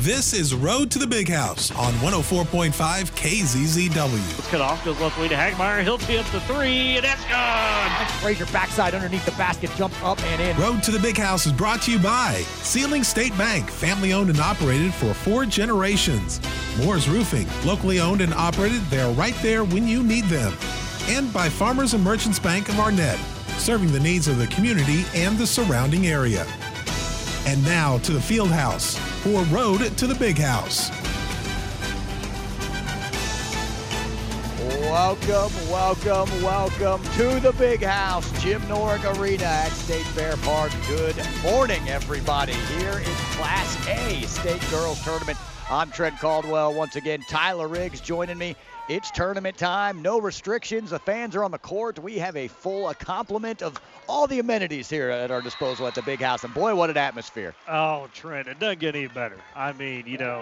This is Road to the Big House on 104.5 KZZW. Let's cut off, goes left wing to Hagmeyer. He'll tee up the three, and that's good! Frazier backside underneath the basket, jumps up and in. Road to the Big House is brought to you by Sealing State Bank, family owned and operated for 4 generations. Moore's Roofing, locally owned and operated, they're right there when you need them. And by Farmers and Merchants Bank of Arnett, serving the needs of the community and the surrounding area. And now to the field house for Road to the Big House. Welcome to the Big House, Jim Norick Arena at State Fair Park. Good morning, everybody. Here is Class A State Girls Tournament. I'm Trent Caldwell. Once again, Tyler Riggs joining me. It's tournament time, no restrictions. The fans are on the court. We have a full complement of all the amenities here at our disposal at the Big House. And boy, what an atmosphere. Oh, Trent, it doesn't get any better. I mean, you know,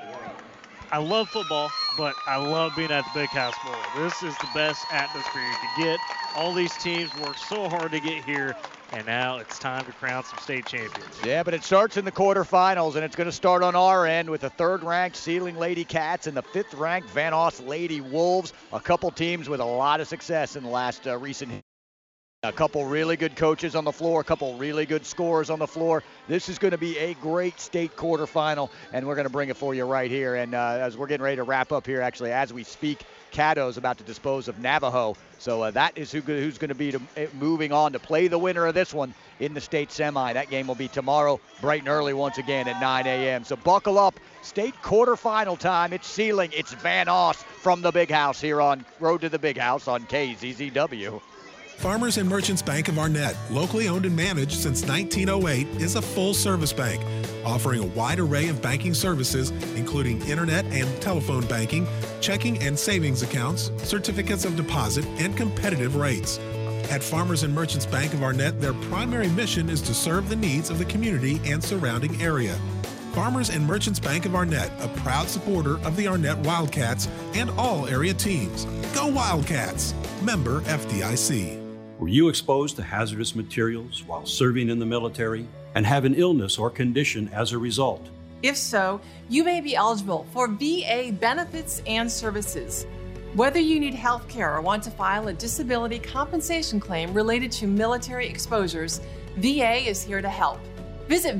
I love football, but I love being at the Big House more. This is the best atmosphere you can get. All these teams work so hard to get here, and now it's time to crown some state champions. Yeah, but it starts in the quarterfinals, and it's going to start on our end with the 3rd-ranked Sealing Lady Cats and the 5th-ranked Van Oss Lady Wolves. A couple teams with a lot of success in the last recent. A couple really good coaches on the floor, a couple really good scorers on the floor. This is going to be a great state quarterfinal, and we're going to bring it for you right here. And as we're getting ready to wrap up here, actually, as we speak, Caddo's about to dispose of Navajo. So that is who's going to be moving on to play the winner of this one in the state semi. That game will be tomorrow, bright and early once again at 9 a.m. So buckle up. State quarterfinal time. It's Sealing. It's Van Oss from the Big House here on Road to the Big House on KZZW. Farmers and Merchants Bank of Arnett, locally owned and managed since 1908, is a full-service bank, offering a wide array of banking services, including internet and telephone banking, checking and savings accounts, certificates of deposit, and competitive rates. At Farmers and Merchants Bank of Arnett, their primary mission is to serve the needs of the community and surrounding area. Farmers and Merchants Bank of Arnett, a proud supporter of the Arnett Wildcats and all area teams. Go Wildcats! Member FDIC. Were you exposed to hazardous materials while serving in the military and have an illness or condition as a result? If so, you may be eligible for VA benefits and services. Whether you need health care or want to file a disability compensation claim related to military exposures, VA is here to help. Visit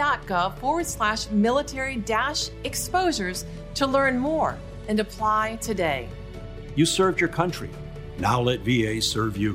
va.gov/military-exposures to learn more and apply today. You served your country. Now let VA serve you.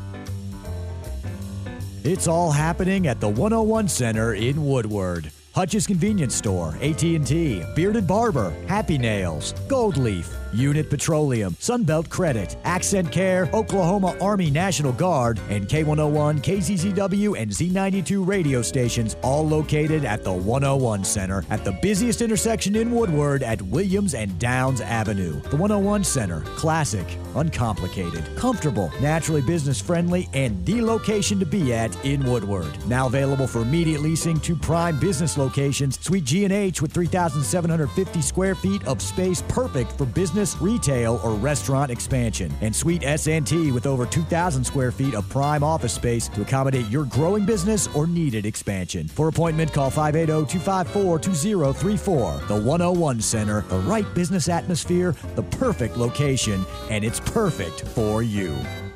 It's all happening at the 101 Center in Woodward. Hutch's Convenience Store, AT&T, Bearded Barber, Happy Nails, Gold Leaf, Unit Petroleum, Sunbelt Credit, Accent Care, Oklahoma Army National Guard, and K101, KZZW, and Z92 radio stations, all located at the 101 Center at the busiest intersection in Woodward at Williams and Downs Avenue. The 101 Center, classic, uncomplicated, comfortable, naturally business-friendly, and the location to be at in Woodward. Now available for immediate leasing to prime business locations, Suite G&H with 3,750 square feet of space perfect for business, retail, or restaurant expansion. And Suite S&T with over 2,000 square feet of prime office space to accommodate your growing business or needed expansion. For appointment, call 580-254-2034. The 101 Center, the right business atmosphere, the perfect location, and it's perfect for you.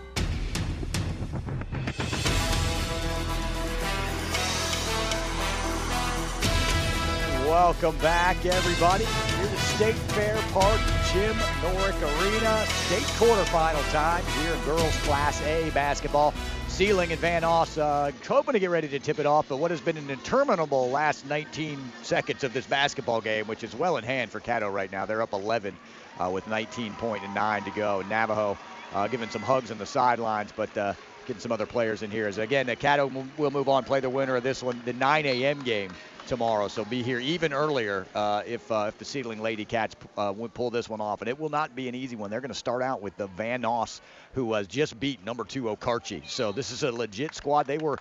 Welcome back, everybody. Here to State Fair Park, Jim Norick Arena. State quarterfinal time here in girls Class A basketball. Sealing and Van Oss hoping to get ready to tip it off, but what has been an interminable last 19 seconds of this basketball game, which is well in hand for Caddo right now. They're up 11 with 19.9 to go. Navajo giving some hugs on the sidelines, but getting some other players in here. As again, Caddo will move on, play the winner of this one, the 9 a.m. game tomorrow, so be here even earlier if the Sealing Lady Cats would pull this one off, and it will not be an easy one. They're going to start out with the Van Oss, who just beat number 2 Okarche. So this is a legit squad. They were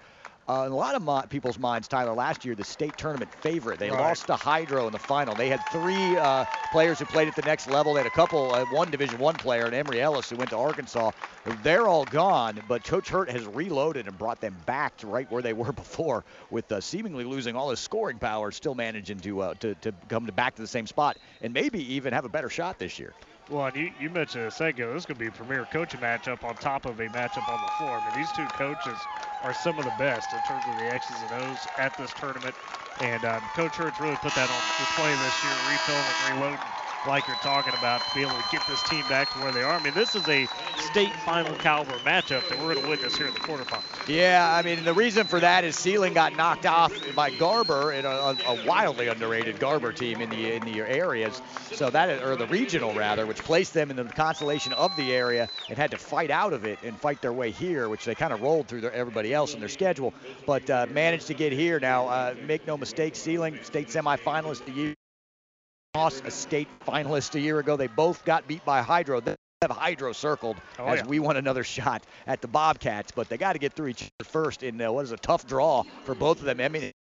in a lot of people's minds, Tyler, last year, the state tournament favorite. They lost to Hydro in the final. They had 3 players who played at the next level. They had a couple, one Division I player, and Emory Ellis, who went to Arkansas. They're all gone, but Coach Hurt has reloaded and brought them back to right where they were before, with seemingly losing all his scoring power, still managing to come back to the same spot and maybe even have a better shot this year. Well, and you mentioned a second ago, this is going to be a premier coaching matchup on top of a matchup on the floor. I mean, these 2 coaches are some of the best in terms of the X's and O's at this tournament. And Coach Hurt's really put that on display this year, refilling and reloading like you're talking about, to be able to get this team back to where they are. I mean, this is a state final caliber matchup that we're going to witness here in the quarterfinals. Yeah, I mean, the reason for that is Sealing got knocked off by Garber in a wildly underrated Garber team in the areas. So that, or the regional rather, which placed them in the constellation of the area and had to fight out of it and fight their way here, which they kind of rolled through everybody else in their schedule, but managed to get here. Now, make no mistake, Sealing, state semifinalist the year. A state finalist a year ago. They both got beat by Hydro. They have Hydro circled we want another shot at the Bobcats, but they got to get through each other first in what is a tough draw for both of them. I mean,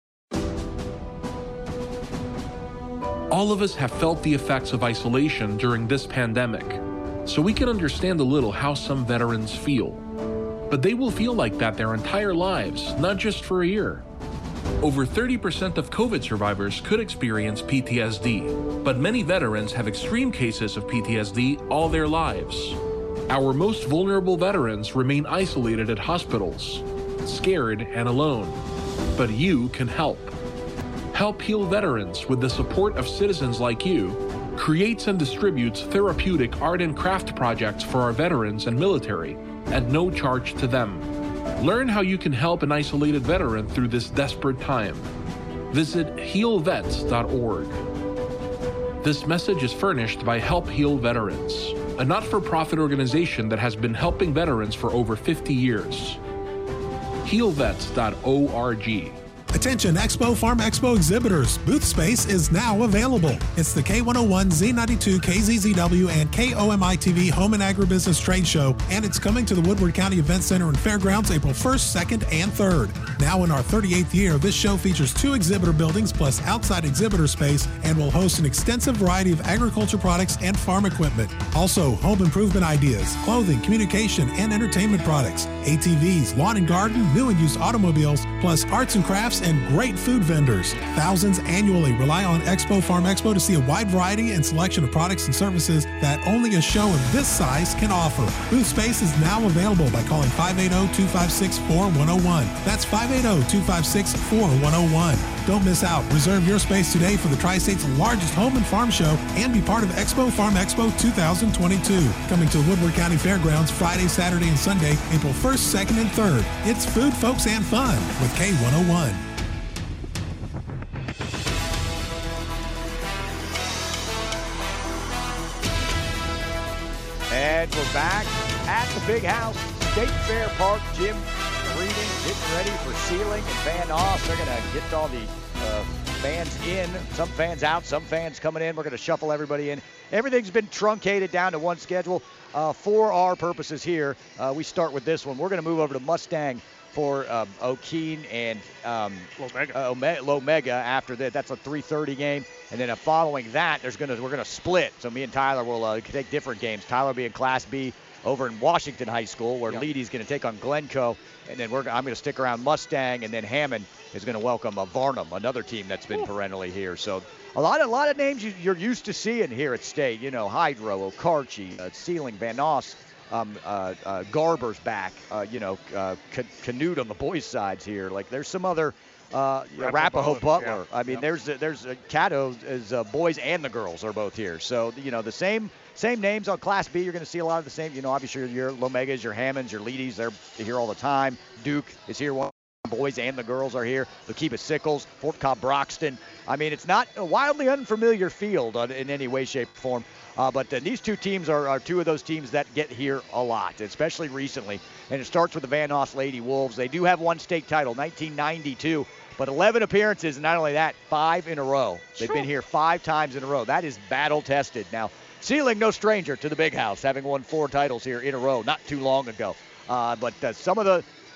all of us have felt the effects of isolation during this pandemic, so we can understand a little how some veterans feel. But they will feel like that their entire lives, not just for a year. Over 30% of COVID survivors could experience PTSD, but many veterans have extreme cases of PTSD all their lives. Our most vulnerable veterans remain isolated at hospitals, scared and alone. But you can help. Help Heal Veterans, with the support of citizens like you, creates and distributes therapeutic art and craft projects for our veterans and military at no charge to them. Learn how you can help an isolated veteran through this desperate time. Visit healvets.org. This message is furnished by Help Heal Veterans, a not-for-profit organization that has been helping veterans for over 50 years. healvets.org. Attention Expo Farm Expo exhibitors. Booth space is now available. It's the K101, Z92, KZZW, and KOMI-TV Home and Agribusiness Trade Show, and it's coming to the Woodward County Event Center and Fairgrounds April 1st, 2nd, and 3rd. Now in our 38th year, this show features 2 exhibitor buildings plus outside exhibitor space and will host an extensive variety of agriculture products and farm equipment. Also, home improvement ideas, clothing, communication, and entertainment products, ATVs, lawn and garden, new and used automobiles, plus arts and crafts and great food vendors. Thousands annually rely on Expo Farm Expo to see a wide variety and selection of products and services that only a show of this size can offer. Booth space is now available by calling 580-256-4101. That's 580-256-4101. Don't miss out. Reserve your space today for the Tri-State's largest home and farm show and be part of Expo Farm Expo 2022. Coming to Woodward County Fairgrounds Friday, Saturday, and Sunday, April 1st, 2nd, and 3rd. It's food, folks, and fun with K101. And we're back at the Big House, State Fair Park Gym. Reading, getting ready for Sealing and Van Noss. They're going to get all the fans in, some fans out, some fans coming in. We're going to shuffle everybody in. Everything's been truncated down to one schedule. For our purposes here, we start with this one. We're going to move over to Mustang for O'Keene and Lomega after that. That's a 3:30 game. And then following that, we're going to split. So me and Tyler will take different games. Tyler being Class B over in Washington High School, where Leedy's going to take on Glencoe. And then I'm going to stick around Mustang, and then Hammond is going to welcome Varnum, another team that's been perennially here. So a lot of names you're used to seeing here at State. You know, Hydro, Okarche, Sealing, Van Noss, Garber's back. Canute on the boys' sides here. Like there's some other Arapahoe Butler. Yeah. I mean, there's Caddo is boys and the girls are both here. So the same names on Class B. You're going to see a lot of the same. Obviously your Lomegas, your Hammonds, your Leedys, they're here all the time. Duke is here. Boys and the girls are here. Lakeeba Sickles, Fort Cobb Broxton. I mean, it's not a wildly unfamiliar field in any way, shape, or form. But these two teams are 2 of those teams that get here a lot, especially recently. And it starts with the Van Noss Lady Wolves. They do have one state title, 1992. But 11 appearances, and not only that, 5 in a row. They've been here 5 times in a row. That is battle-tested. Now, Sealing, no stranger to the Big House, having won 4 titles here in a row not too long ago. But some of the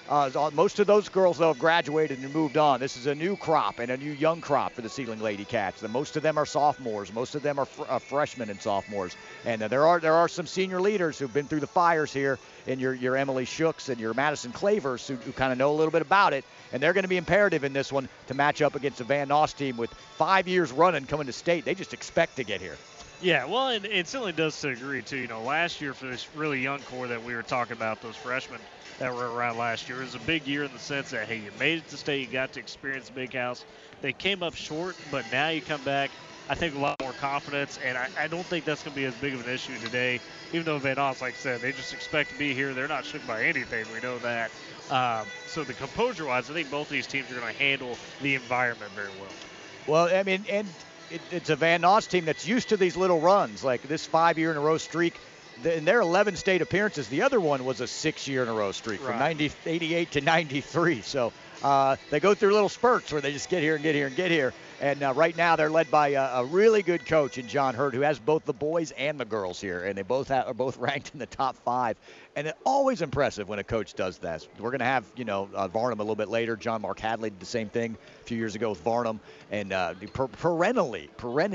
Most of those girls, though, have graduated and moved on. This is a new crop and a new young crop for the Sealing Lady Cats. Most of them are sophomores. Most of them are freshmen and sophomores. And there are some senior leaders who've been through the fires here, in your Emily Shooks and your Madison Clavers, who kind of know a little bit about it. And they're going to be imperative in this one to match up against the Van Noss team with 5 years running coming to state. They just expect to get here. Yeah, well, and it certainly does to agree, too. Last year for this really young core that we were talking about, those freshmen that were around last year, it was a big year in the sense that, hey, you made it to state, you got to experience the Big House. They came up short, but now you come back, I think, a lot more confidence, and I don't think that's going to be as big of an issue today, even though Van Noss, like I said, they just expect to be here. They're not shook by anything. We know that. So the composure-wise, I think both of these teams are going to handle the environment very well. Well, I mean, and it's a Van Noss team that's used to these little runs, like this 5-year-in-a-row streak. In their 11 state appearances, the other one was a 6-year-in-a-row streak from 88 to 93. So they go through little spurts where they just get here and get here and get here. And right now they're led by a really good coach in John Hurt, who has both the boys and the girls here, and they both are both ranked in the top 5. And it's always impressive when a coach does that. We're going to have, Varnum a little bit later. John Mark Hadley did the same thing a few years ago with Varnum, and perennially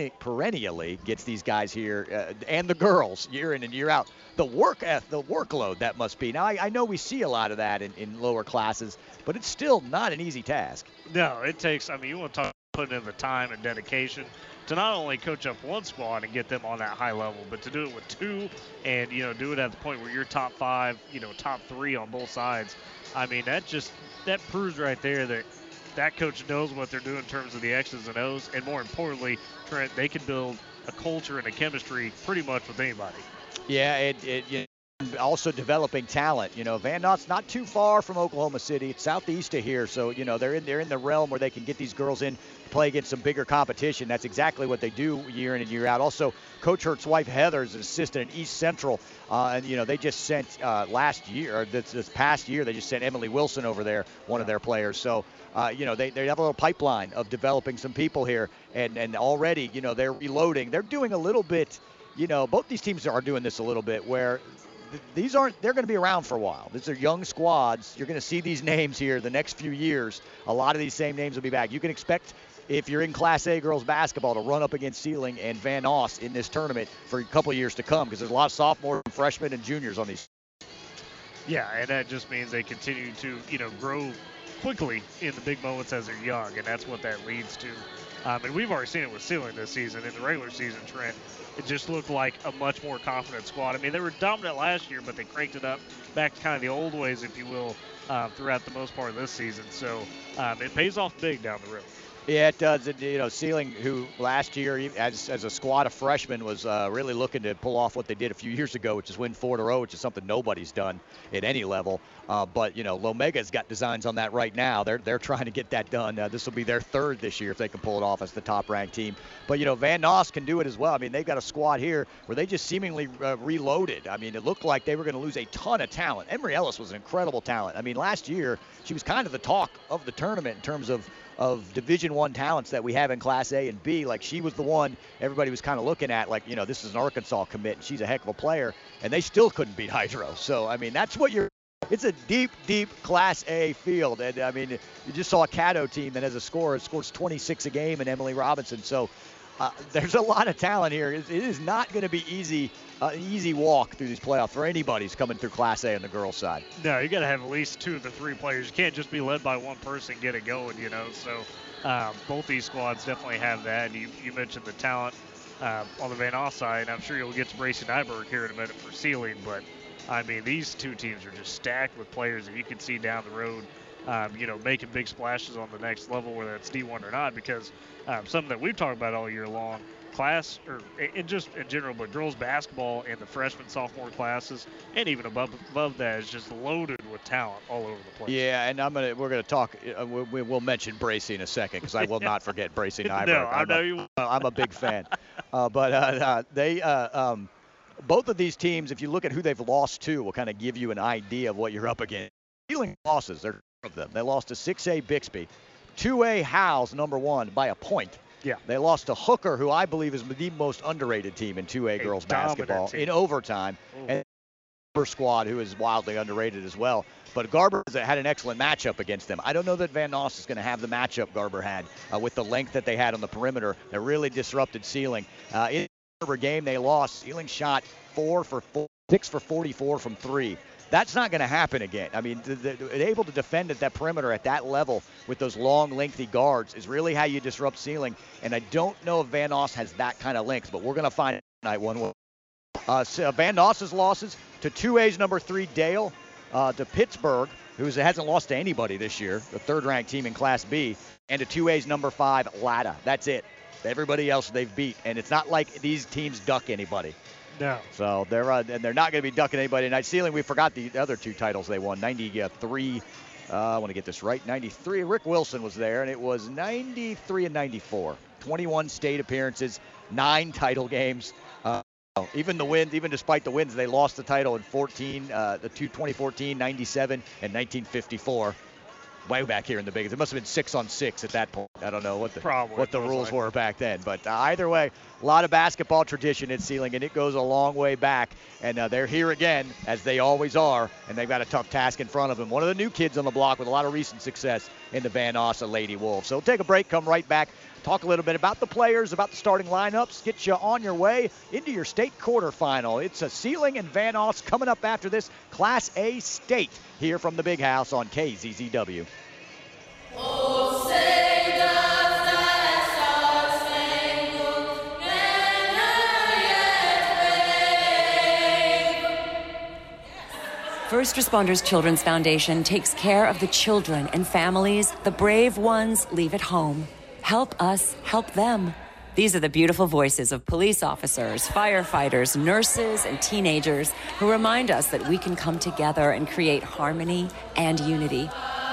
gets these guys here and the girls year in and year out. The workload that must be. Now, I know we see a lot of that in lower classes, but it's still not an easy task. No, it takes, you want to talk putting in the time and dedication to not only coach up one squad and get them on that high level, but to do it with 2 and, do it at the point where you're top 5, top 3 on both sides. That proves right there that coach knows what they're doing in terms of the X's and O's, and more importantly, Trent, they can build a culture and a chemistry pretty much with anybody. Yeah, also developing talent. Van Noss not too far from Oklahoma City. It's southeast of here, so they're in the realm where they can get these girls in, play against some bigger competition. That's exactly what they do year in and year out. Also, Coach Hurt's wife Heather is an assistant at East Central, and they just sent last year, or this past year, they just sent Emily Wilson over there, one of their players. So they have a little pipeline of developing some people here, and already they're reloading. They're doing a little bit. Both these teams are doing this a little bit where. They're going to be around for a while. These are young squads. You're going to see these names here the next few years. A lot of these same names will be back. You can expect, if you're in Class A girls basketball, to run up against Sealing and Van Noss in this tournament for a couple of years to come, because there's a lot of sophomores, freshmen, and juniors on these. Yeah, and that just means they continue to, grow quickly in the big moments as they're young, and that's what that leads to. And we've already seen it with Sealing this season. In the regular season, Trent, it just looked like a much more confident squad. They were dominant last year, but they cranked it up back to kind of the old ways, if you will, throughout the most part of this season. So it pays off big down the road. Yeah, it does. Sealing, who last year, as a squad of freshmen, was really looking to pull off what they did a few years ago, which is win 4 in a row, which is something nobody's done at any level. But Lomega's got designs on that right now. They're trying to get that done. This will be their 3rd this year if they can pull it off as the top-ranked team. But Van Noss can do it as well. They've got a squad here where they just seemingly reloaded. It looked like they were going to lose a ton of talent. Emery Ellis was an incredible talent. Last year she was kind of the talk of the tournament in terms of Division I talents that we have in Class A and B. Like, she was the one everybody was kind of looking at, like, this is an Arkansas commit, and she's a heck of a player, and they still couldn't beat Hydro. So, that's what it's a deep, deep Class A field. And, you just saw a Caddo team that has a score, it scores 26 a game, and Emily Robinson. So, there's a lot of talent here. It is not going to be an easy walk through these playoffs for anybody who's coming through Class A on the girls' side. No, you got to have at least 2 of the 3 players. You can't just be led by one person, get it going, So both these squads definitely have that. You mentioned the talent on the Van Noss side. I'm sure you'll get to Bracy Nyberg here in a minute for Sealing, but these 2 teams are just stacked with players that you can see down the road, making big splashes on the next level, whether it's D1 or not, because something that we've talked about all year long, class, or just in general, but girls basketball in the freshman, sophomore classes, and even above that, is just loaded with talent all over the place. Yeah, and we're gonna talk. We'll mention Bracy in a second, because I will not forget Bracy Nyberg. No, I know you. I'm a big fan, but they. Both of these teams, if you look at who they've lost to, will kind of give you an idea of what you're up against. Sealing losses, there are of them. They lost to 6A Bixby, 2A Howes, number 1, by a point. Yeah. They lost to Hooker, who I believe is the most underrated team in 2A girls basketball, in overtime. Ooh. And Garber squad, who is wildly underrated as well. But Garber had an excellent matchup against them. I don't know that Van Noss is going to have the matchup Garber had with the length that they had on the perimeter. That really disrupted Sealing. In the Garber game, they lost. Sealing shot 6 for 44 from 3. That's not going to happen again. I mean, able to defend at that perimeter at that level with those long, lengthy guards is really how you disrupt Sealing. And I don't know if Van Noss has that kind of length, but we're going to find out tonight one way. Van Noss's losses to 2A's number 3 Dale, to Pittsburgh, who hasn't lost to anybody this year, the third-ranked team in Class B, and to 2A's number 5 Latta. That's it. Everybody else they've beat, and it's not like these teams duck anybody. No. So they're not going to be ducking anybody tonight. Sealing, we forgot the other 2 titles they won. 93. I want to get this right. 93. Rick Wilson was there, and it was 93 and 94. 21 state appearances, 9 title games. Even despite the wins, they lost the title in 2014, 97, and 1954. Way back here in the Big East. It must have been 6-on-6 at that point. I don't know what the rules were back then. But either way, a lot of basketball tradition at Sealing, and it goes a long way back. And they're here again, as they always are, and they've got a tough task in front of them. One of the new kids on the block with a lot of recent success in the Van Noss Lady Wolves. So we'll take a break, come right back, talk a little bit about the players, about the starting lineups, get you on your way into your state quarterfinal. It's a Sealing and Van Noss coming up after this Class A state here from the Big House on KZZW. Oh, say does that star-spangled banner yet wave? First Responders Children's Foundation takes care of the children and families the brave ones leave at home. Help us help them. These are the beautiful voices of police officers, firefighters, nurses, and teenagers who remind us that we can come together and create harmony and unity.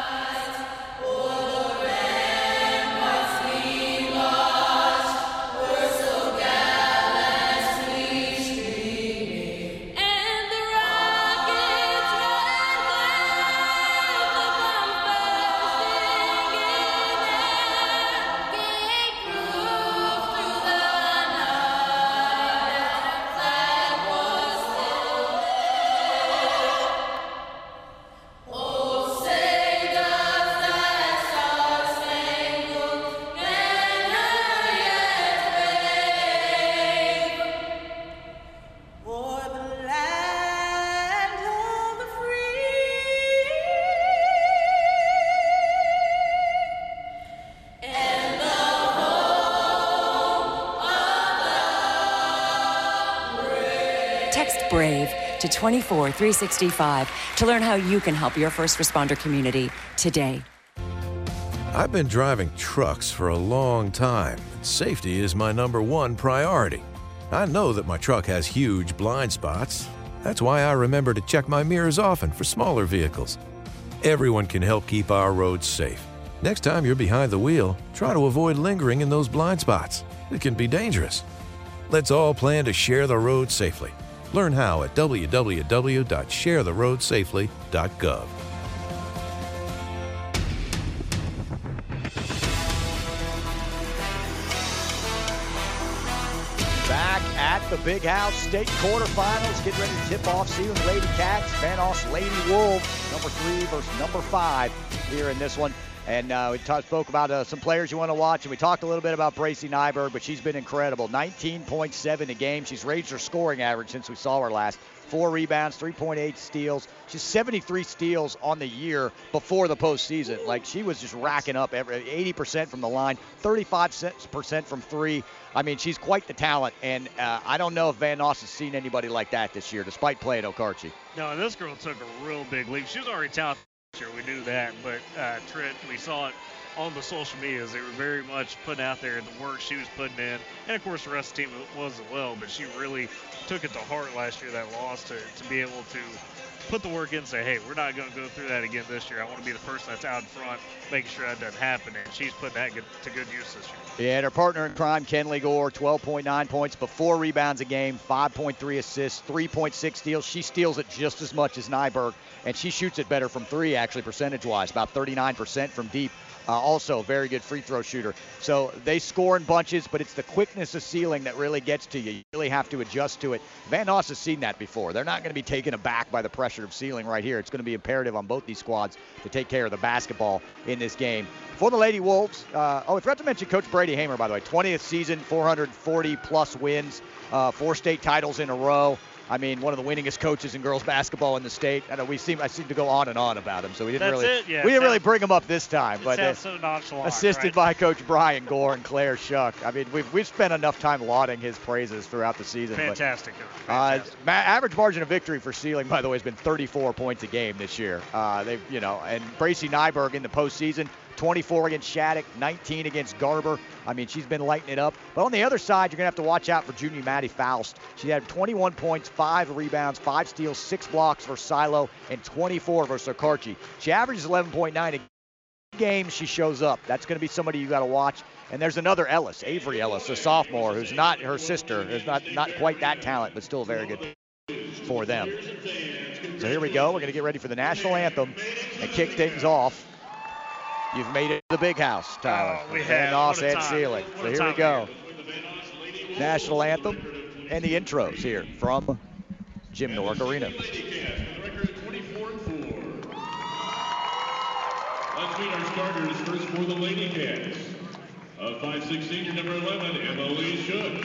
BRAVE to 24365 to learn how you can help your first responder community today. I've been driving trucks for a long time, and safety is my #1 priority. I know that my truck has huge blind spots. That's why I remember to check my mirrors often for smaller vehicles. Everyone can help keep our roads safe. Next time you're behind the wheel, try to avoid lingering in those blind spots. It can be dangerous. Let's all plan to share the road safely. Learn how at www.sharetheroadsafely.gov. Back at the Big House State quarterfinals, getting ready to tip off Sealing Lady Cats, Van Noss Lady Wolves, number 3 versus number 5 here in this one. And we spoke about some players you want to watch, and we talked a little bit about Bracy Nyberg, but she's been incredible. 19.7 a game. She's raised her scoring average since we saw her last. 4 rebounds, 3.8 steals. She's 73 steals on the year before the postseason. Like, she was just racking up 80% from the line, 35% from 3. I mean, she's quite the talent, and I don't know if Van Noss has seen anybody like that this year, despite playing Okarche. No, this girl took a real big leap. She was already talented. Sure, we knew that, but Trent, we saw it on the social medias. They were very much putting out there the work she was putting in, and of course the rest of the team was as well, but she really took it to heart last year, that loss, to be able to put the work in and say, hey, we're not going to go through that again this year. I want to be the person that's out in front, making sure that doesn't happen, and she's putting that to good use this year. Yeah, and her partner in crime, Kenley Gore, 12.9 points, but 4 rebounds a game, 5.3 assists, 3.6 steals. She steals it just as much as Nyberg, and she shoots it better from 3, actually, percentage-wise, about 39% from deep. Also a very good free throw shooter. So they score in bunches, but it's the quickness of Sealing that really gets to you. You really have to adjust to it. Van Noss has seen that before. They're not going to be taken aback by the pressure of Sealing right here. It's going to be imperative on both these squads to take care of the basketball in this game. For the Lady Wolves, I forgot to mention Coach Brady Hamer, by the way. 20th season, 440-plus wins, 4 state titles in a row. I mean, one of the winningest coaches in girls basketball in the state. I know I seem to go on and on about him, so we didn't really bring him up this time. But sounds so nonchalant, assisted by Coach Brian Gore and Claire Shuck. I mean, we've spent enough time lauding his praises throughout the season. Fantastic. Average margin of victory for Sealing, by the way, has been 34 points a game this year. And Bracy Nyberg in the postseason, 24 against Shattuck, 19 against Garber. I mean, she's been lighting it up. But on the other side, you're going to have to watch out for junior Maddie Faust. She had 21 points, 5 rebounds, 5 steals, 6 blocks for Silo, and 24 versus Okarche. She averages 11.9 a game. She shows up. That's going to be somebody you got to watch. And there's another Ellis, Avery Ellis, a sophomore, who's not her sister, is not quite that talent, but still very good for them. So here we go. We're going to get ready for the national anthem and kick things off. You've made it to the big house, Tyler. We Van have. Noss and Sealing. So here we go. National anthem and the intros here from Jim Norick Arena. Let's meet our starters first for the Lady Cats. 5'6" senior number 11, Emily Shook.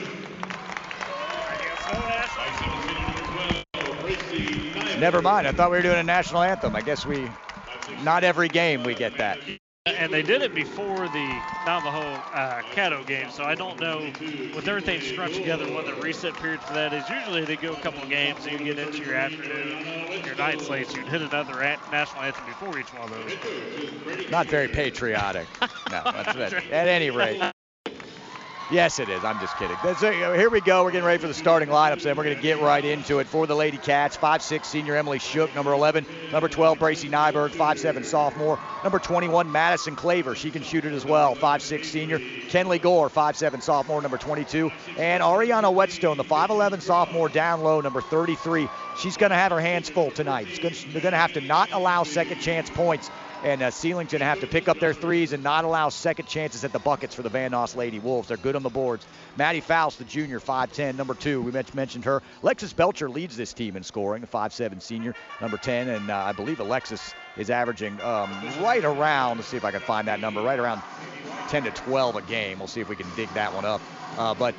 5'7" senior number 12, Bracy Nyberg. Never mind. I thought we were doing a national anthem. I guess not every game we get that. And they did it before the Navajo Caddo game, so I don't know, with everything scrunched together, what the reset period for that is. Usually they go a couple of games, and you get into your afternoon, your night slates, you'd hit another national anthem before each one of those. Not very patriotic. No, that's it. At any rate. Yes, it is. I'm just kidding. Here we go. We're getting ready for the starting lineups, and we're going to get right into it. For the Lady Cats, 5'6" senior Emily Shook, number 11. Number 12, Bracy Nyberg, 5'7" sophomore. Number 21, Madison Claver. She can shoot it as well, 5'6" senior. Kenley Gore, 5'7" sophomore, number 22. And Ariana Whetstone, the 5'11" sophomore, down low, number 33. She's going to have her hands full tonight. They're going to have to not allow second chance points. And Sealing's going to have to pick up their threes and not allow second chances at the buckets for the Van Noss Lady Wolves. They're good on the boards. Maddie Faust, the junior, 5'10", number 2. We mentioned her. Alexis Belcher leads this team in scoring, a 5'7" senior, number 10. And I believe Alexis is averaging right around, let's see if I can find that number, right around 10 to 12 a game. We'll see if we can dig that one up. But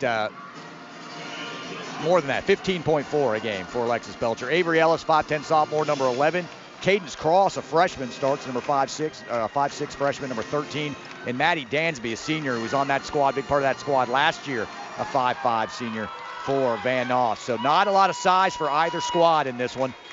more than that, 15.4 a game for Alexis Belcher. Avery Ellis, 5'10", sophomore, number 11. Cadence Cross, a freshman, starts, number 5'6", freshman, number 13. And Maddie Dansby, a senior who was on that squad, big part of that squad last year, a 5'5" senior for Van Noss. So not a lot of size for either squad in this one.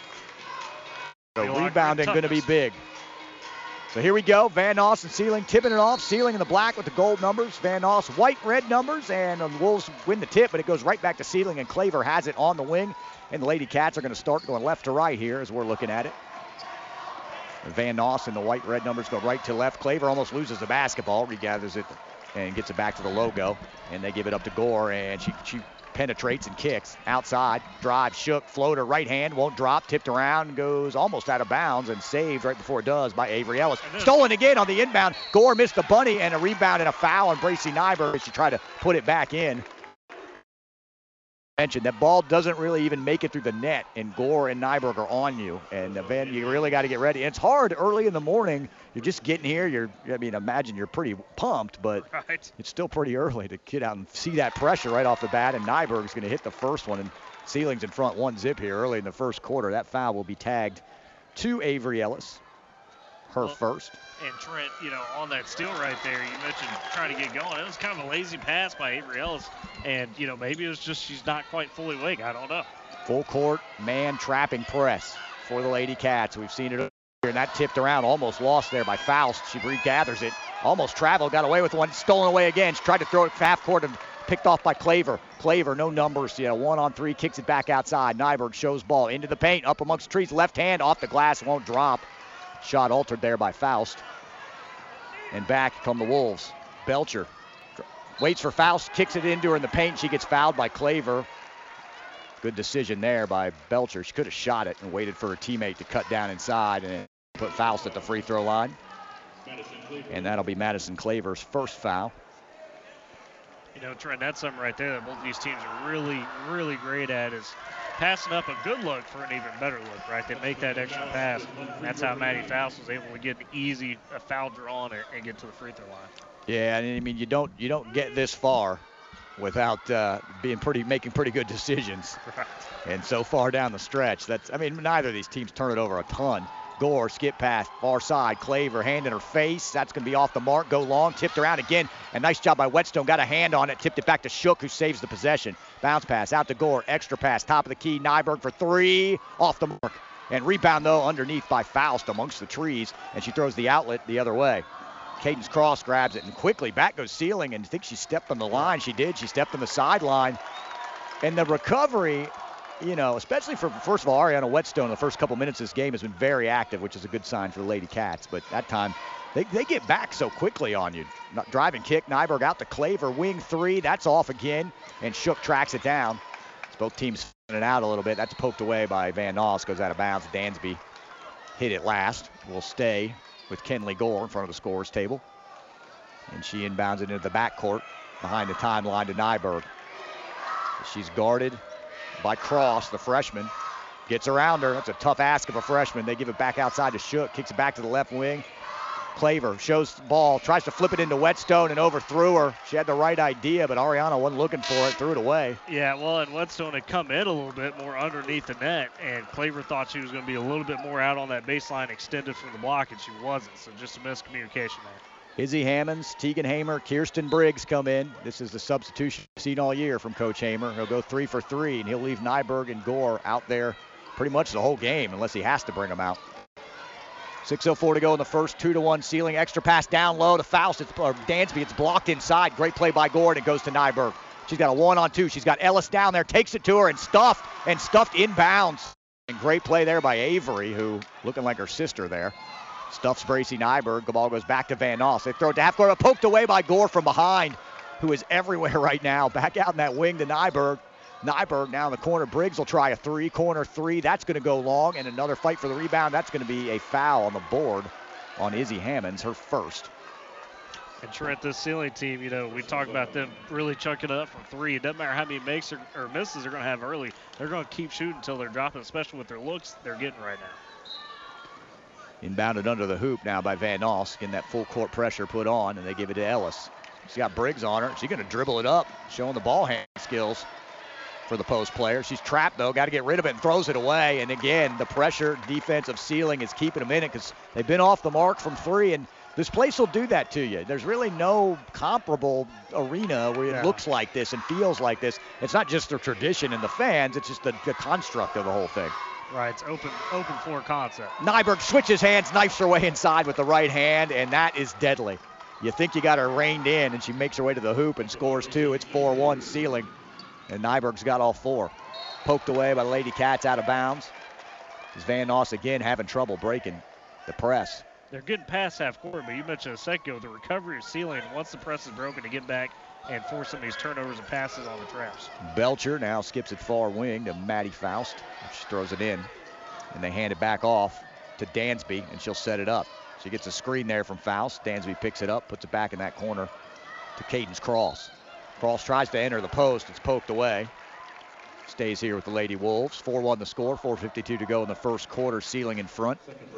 So rebounding going to be big. So here we go. Van Noss and Sealing tipping it off. Sealing in the black with the gold numbers. Van Noss white, red numbers. And the Wolves win the tip, but it goes right back to Sealing, and Claver has it on the wing. And the Lady Cats are going to start going left to right here as we're looking at it. Van Noss and the white-red numbers go right to left. Claver almost loses the basketball, regathers it, and gets it back to the logo. And they give it up to Gore, and she penetrates and kicks outside. Drive, Shook, floater, right hand, won't drop, tipped around, goes almost out of bounds, and saved right before it does by Avery Ellis. Stolen again on the inbound. Gore missed the bunny, and a rebound and a foul on Bracy Nyberg as she tried to put it back in. Mentioned that ball doesn't really even make it through the net, and Gore and Nyberg are on you, and Van, you really got to get ready. And it's hard early in the morning. You're just getting here. Imagine you're pretty pumped, but it's still pretty early to get out and see that pressure right off the bat. And Nyberg's going to hit the first one, and Sealing's in front 1-0 here early in the first quarter. That foul will be tagged to Avery Ellis, her first. And Trent, on that steal right there, you mentioned trying to get going. It was kind of a lazy pass by Avery Ellis. And, maybe it was just she's not quite fully awake. I don't know. Full court man trapping press for the Lady Cats. We've seen it here, and that tipped around, almost lost there by Faust. She regathers it, almost traveled, got away with one, stolen away again. She tried to throw it half court and picked off by Claver. Claver, no numbers, 1-on-3, kicks it back outside. Nyberg shows ball into the paint, up amongst the trees, left hand off the glass, won't drop. Shot altered there by Faust. And back come the Wolves. Belcher waits for Faust, kicks it into her in the paint. She gets fouled by Claver. Good decision there by Belcher. She could have shot it and waited for her teammate to cut down inside and put Faust at the free throw line. And that'll be Madison Claver's first foul. You know, Trent, that's something right there that both of these teams are really, really great at is passing up a good look for an even better look, right? They make that extra pass. That's how Maddie Faust was able to get an easy foul draw on it and get to the free throw line. Yeah, I mean, you don't get this far without making pretty good decisions. Right. And so far down the stretch, neither of these teams turn it over a ton. Gore, skip pass, far side. Claver, hand in her face. That's going to be off the mark. Go long, tipped around again. And nice job by Whetstone. Got a hand on it, tipped it back to Shook, who saves the possession. Bounce pass out to Gore. Extra pass, top of the key. Nyberg for three, off the mark. And rebound, though, underneath by Faust amongst the trees. And she throws the outlet the other way. Cadence Cross grabs it, and quickly back goes Sealing, and I think she stepped on the line. She did. She stepped on the sideline. And the recovery, you know, especially for, first of all, Ariana Whetstone in the first couple minutes of this game has been very active, which is a good sign for the Lady Cats. But that time, they get back so quickly on you. Driving kick, Nyberg out to Claver, wing three. That's off again, and Shook tracks it down. It's both teams filling it out a little bit. That's poked away by Van Noss, goes out of bounds. Dansby hit it last. Will stay with Kenley Gore in front of the scorer's table. And she inbounds it into the backcourt behind the timeline to Nyberg. She's guarded by Cross, the freshman. Gets around her. That's a tough ask of a freshman. They give it back outside to Shook. Kicks it back to the left wing. Claver shows the ball, tries to flip it into Whetstone and overthrew her. She had the right idea, but Ariana wasn't looking for it, threw it away. Yeah, well, and Whetstone had come in a little bit more underneath the net, and Claver thought she was going to be a little bit more out on that baseline extended from the block, and she wasn't, so just a miscommunication there. Izzy Hammonds, Tegan Hamer, Kirsten Briggs come in. This is the substitution we've seen all year from Coach Hamer. He'll go 3 for 3, and he'll leave Nyberg and Gore out there pretty much the whole game unless he has to bring them out. 6:04 to go in the first. 2-1 Sealing. Extra pass down low to Faust. Dansby. It's blocked inside. Great play by Gore, and it goes to Nyberg. She's got a 1-on-2. She's got Ellis down there. Takes it to her and stuffed inbounds. And great play there by Avery, who looking like her sister there. Stuffs Bracy Nyberg. The ball goes back to Van Noss. They throw it to half court. Poked away by Gore from behind, who is everywhere right now. Back out in that wing to Nyberg. Nyberg now in the corner. Briggs will try a three. Corner three. That's going to go long. And another fight for the rebound. That's going to be a foul on the board on Izzy Hammonds, her first. And Trent, this Sealing team, you know, we talk about them really chunking it up from three. It doesn't matter how many makes or misses they're going to have early. They're going to keep shooting until they're dropping, especially with their looks they're getting right now. Inbounded under the hoop now by Van Noss. Getting that full court pressure put on, and they give it to Ellis. She's got Briggs on her. She's going to dribble it up, showing the ball hand skills for the post player. She's trapped, though. Got to get rid of it and throws it away. And again, the pressure defense of Sealing is keeping them in it because they've been off the mark from three. And this place will do that to you. There's really no comparable arena where it looks like this and feels like this. It's not just the tradition and the fans. It's just the construct of the whole thing. Right, it's open floor concept. Nyberg switches hands, knifes her way inside with the right hand, and that is deadly. You think you got her reined in, and she makes her way to the hoop and scores two. It's 4-1 Sealing, and Nyberg's got all four. Poked away by the Lady Cats out of bounds. Is Van Noss again having trouble breaking the press. They're getting past half court, but you mentioned a second ago the recovery of Sealing once the press is broken to get back and force some of these turnovers and passes on the traps. Belcher now skips it far wing to Maddie Faust. She throws it in, and they hand it back off to Dansby, and she'll set it up. She gets a screen there from Faust. Dansby picks it up, puts it back in that corner to Cadence Cross. Cross tries to enter the post. It's poked away. Stays here with the Lady Wolves. 4-1 the score, 4:52 to go in the first quarter. Sealing in front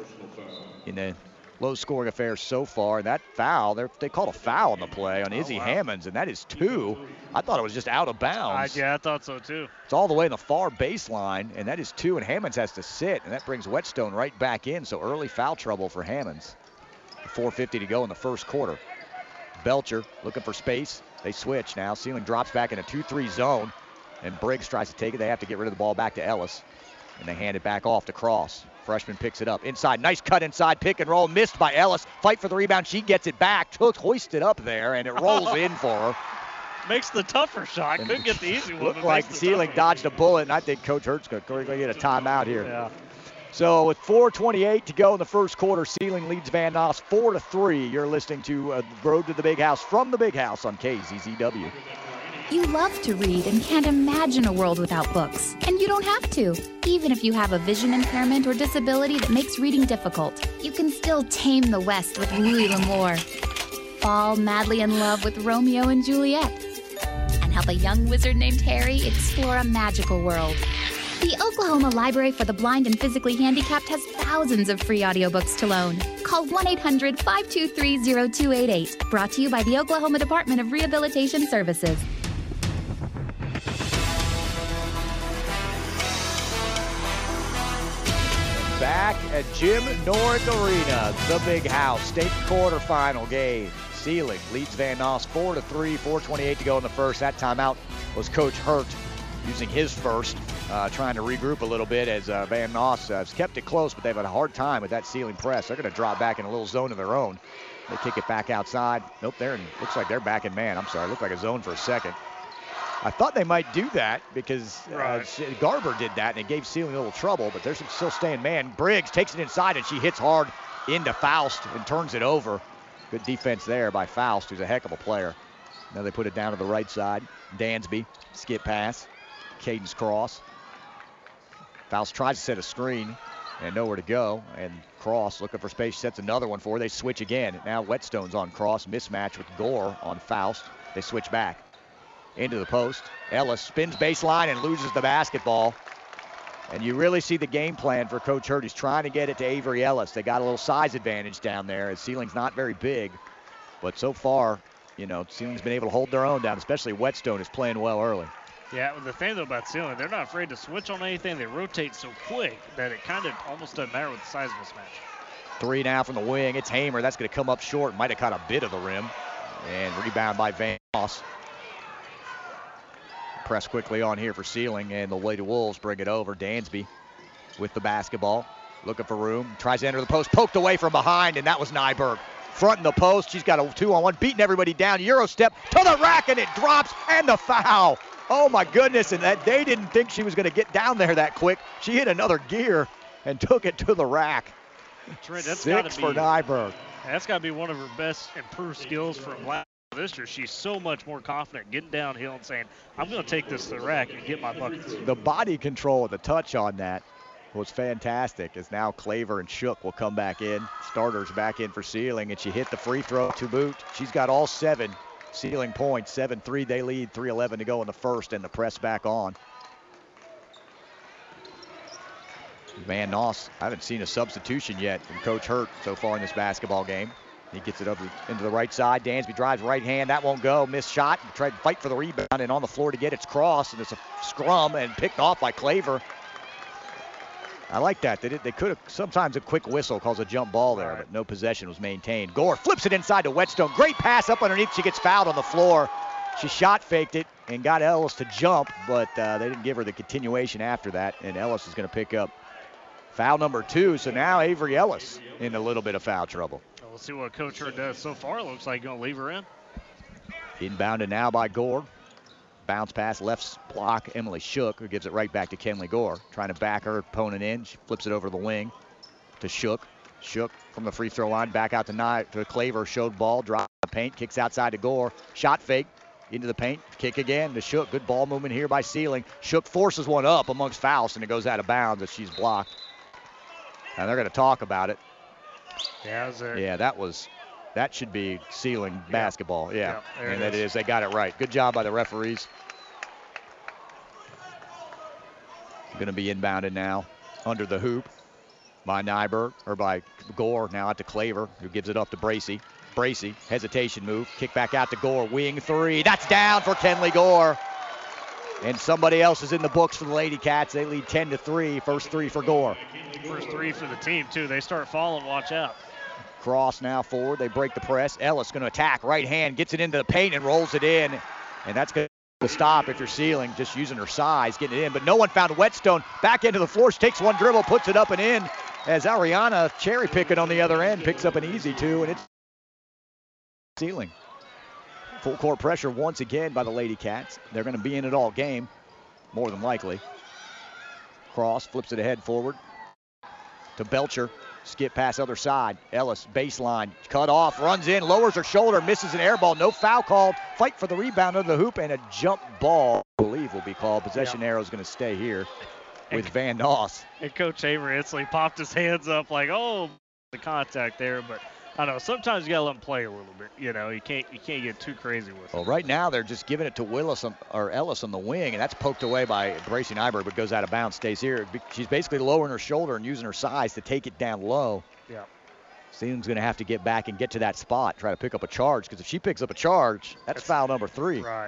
in the low-scoring affair so far. And that foul, they called a foul on the play on Izzy Hammonds, and that is two. I thought it was just out of bounds. I thought so too. It's all the way in the far baseline, and that is two, and Hammonds has to sit, and that brings Whetstone right back in, so early foul trouble for Hammonds. 4:50 to go in the first quarter. Belcher looking for space. They switch now. Sealing drops back in a 2-3 zone, and Briggs tries to take it. They have to get rid of the ball back to Ellis, and they hand it back off to Cross. Freshman picks it up inside. Nice cut inside. Pick and roll. Missed by Ellis. Fight for the rebound. She gets it back. Hoisted up there, and it rolls in for her. Makes the tougher shot. Couldn't get the easy one. Looked like Sealing dodged a bullet, and I think Coach Hurt's going to get a timeout here. Yeah. So with 4:28 to go in the first quarter, Sealing leads Van Noss 4-3. You're listening to Road to the Big House from the Big House on KZZW. You love to read and can't imagine a world without books. And you don't have to. Even if you have a vision impairment or disability that makes reading difficult, you can still tame the West with Louis L'Amour. Fall madly in love with Romeo and Juliet. And help a young wizard named Harry explore a magical world. The Oklahoma Library for the Blind and Physically Handicapped has thousands of free audiobooks to loan. Call 1-800-523-0288. Brought to you by the Oklahoma Department of Rehabilitation Services. Back at Jim Norick Arena, the Big House state quarterfinal game. Sealing leads Van Noss 4-3, 4:28 to go in the first. That timeout was Coach Hurt using his first, trying to regroup a little bit as Van Noss has kept it close, but they've had a hard time with that Sealing press. They're going to drop back in a little zone of their own. They kick it back outside. Nope, looks like they're back in man. I'm sorry, it looked like a zone for a second. I thought they might do that because Garber did that, and it gave Sealing a little trouble, but they're still staying man. Briggs takes it inside, and she hits hard into Faust and turns it over. Good defense there by Faust, who's a heck of a player. Now they put it down to the right side. Dansby, skip pass. Cadence cross. Faust tries to set a screen and nowhere to go. And Cross looking for space, sets another one for her. They switch again. Now Whetstone's on Cross. Mismatch with Gore on Faust. They switch back into the post. Ellis spins baseline and loses the basketball. And you really see the game plan for Coach Hurt. He's trying to get it to Avery Ellis. They got a little size advantage down there as Sealing's not very big. But so far, Sealing's been able to hold their own down, especially Whetstone is playing well early. Yeah, the thing though about Sealing, they're not afraid to switch on anything. They rotate so quick that it kind of almost doesn't matter with the size mismatch. 3 now from the wing. It's Hamer. That's going to come up short. Might have caught a bit of the rim. And rebound by Van Noss. Press quickly on here for Sealing, and the Lady Wolves bring it over. Dansby with the basketball, looking for room. Tries to enter the post, poked away from behind, and that was Nyberg. Front in the post. She's got a 2-on-1, beating everybody down. Euro step to the rack, and it drops, and the foul. Oh, my goodness, and that they didn't think she was going to get down there that quick. She hit another gear and took it to the rack. Trent, that's 6 for Nyberg. That's got to be one of her best improved skills from last year. She's so much more confident getting downhill and saying, I'm going to take this to the rack and get my buckets. The body control and the touch on that was fantastic, as now Claver and Shook will come back in. Starters back in for Sealing, and she hit the free throw to boot. She's got all 7 Sealing points. 7-3 they lead, 3:11 to go in the first, and the press back on. Van Noss, I haven't seen a substitution yet from Coach Hurt so far in this basketball game. He gets it up into the right side. Dansby drives right hand. That won't go. Missed shot. Tried to fight for the rebound, and on the floor to get its cross, and it's a scrum and picked off by Claver. I like that. They could have, sometimes a quick whistle calls a jump ball there, but no possession was maintained. Gore flips it inside to Whetstone. Great pass up underneath. She gets fouled on the floor. She shot faked it and got Ellis to jump, but they didn't give her the continuation after that, and Ellis is going to pick up foul number 2. So now Avery Ellis in a little bit of foul trouble. We'll see what Coach Hurt does so far. Looks like he's going to leave her in. Inbounded now by Gore. Bounce pass, left block, Emily Shook, who gives it right back to Kenley Gore. Trying to back her opponent in. She flips it over the wing to Shook. Shook from the free throw line, back out to Claver. Showed ball, drop the paint, kicks outside to Gore. Shot fake into the paint, kick again to Shook. Good ball movement here by Sealing. Shook forces one up amongst Faust, and it goes out of bounds as she's blocked. And they're going to talk about it. Yeah, that should be Sealing basketball. Yeah, and it is. They got it right. Good job by the referees. Going to be inbounded now under the hoop by Nyberg, or by Gore, now out to Claver, who gives it up to Bracey. Bracey, hesitation move, kick back out to Gore, wing 3. That's down for Kenley Gore. And somebody else is in the books for the Lady Cats. They lead 10-3. First 3 for Gore. First 3 for the team, too. They start falling. Watch out. Cross now forward. They break the press. Ellis going to attack. Right hand. Gets it into the paint and rolls it in. And that's going to stop if you're Sealing. Just using her size, getting it in. But no one found Whetstone. Back into the floor. She takes one dribble, puts it up and in. As Ariana cherry picking on the other end. Picks up an easy 2. And it's Sealing. Full court pressure once again by the Lady Cats. They're going to be in it all game, more than likely. Cross flips it ahead forward to Belcher. skip pass other side. Ellis, baseline, cut off, runs in, lowers her shoulder, misses an air ball. No foul called. Fight for the rebound under the hoop, and a jump ball, I believe, will be called. Possession arrow is going to stay here with Van Noss. And Coach Hamer instantly popped his hands up like, oh, the contact there. But I don't know, sometimes you got to let him play a little bit. You know, you can't get too crazy with it. Well, right now they're just giving it to Ellis on the wing, and that's poked away by Bracy Nyberg, but goes out of bounds, stays here. She's basically lowering her shoulder and using her size to take it down low. Yeah. Sealam's going to have to get back and get to that spot, try to pick up a charge, because if she picks up a charge, that's foul number 3. Right.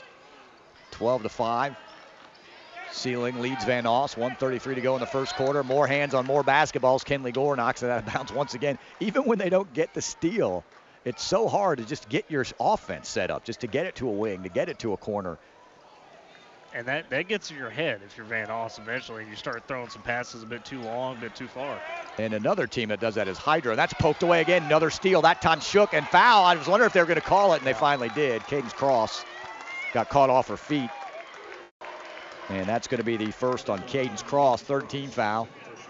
12-5. Sealing leads Van Noss. 1:33 to go in the first quarter. More hands on more basketballs. Kenley Gore knocks it out of bounds once again. Even when they don't get the steal, it's so hard to just get your offense set up, just to get it to a wing, to get it to a corner. And that gets in your head if you're Van Noss eventually, and you start throwing some passes a bit too long, a bit too far. And another team that does that is Hydra, and that's poked away again. Another steal, that time Shook and foul. I was wondering if they were going to call it, and they finally did. Cadence Cross got caught off her feet. And that's going to be the first on Cadence Cross, third team foul.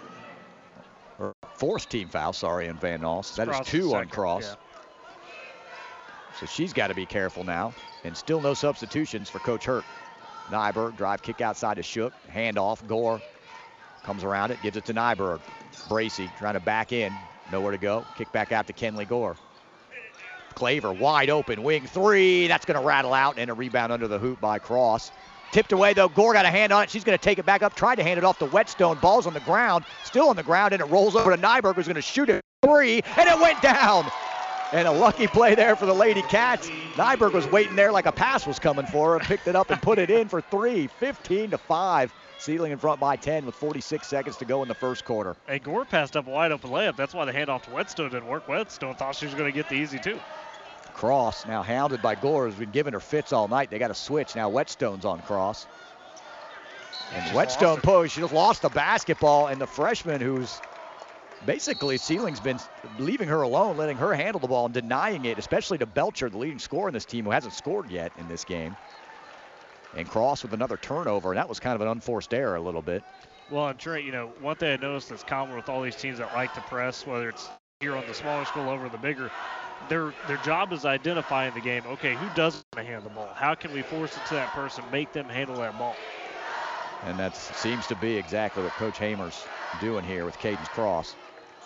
Or fourth team foul, sorry, on Van Noss. That is 2 on Cross. Yeah. So she's got to be careful now. And still no substitutions for Coach Hurt. Nyberg, drive kick outside to Shook. Handoff, Gore comes around it, gives it to Nyberg. Bracy trying to back in, nowhere to go. Kick back out to Kenley Gore. Claver wide open, wing 3. That's going to rattle out, and a rebound under the hoop by Cross. Tipped away, though. Gore got a hand on it. She's going to take it back up. Tried to hand it off to Whetstone. Ball's on the ground. Still on the ground, and it rolls over to Nyberg, who's going to shoot it 3, and it went down. And a lucky play there for the Lady Cats. Nyberg was waiting there like a pass was coming for her. Picked it up and put it in for 3. 15-5. Sealing in front by 10 with 46 seconds to go in the first quarter. Hey, Gore passed up a wide open layup. That's why the handoff to Whetstone didn't work. Whetstone thought she was going to get the easy 2. Cross now hounded by Gore, has been giving her fits all night. They got to switch. Now Whetstone's on Cross. And Whetstone she just lost the basketball, and the freshman who's basically Sealing's been leaving her alone, letting her handle the ball and denying it, especially to Belcher, the leading scorer in this team, who hasn't scored yet in this game. And Cross with another turnover, and that was kind of an unforced error a little bit. Well, and Trent, one thing I noticed that's common with all these teams that like to press, whether it's here on the smaller school over the bigger, their job is identifying the game. Okay, who doesn't want to handle the ball? How can we force it to that person, make them handle that ball? And that seems to be exactly what Coach Hamer's doing here with Cadence Cross.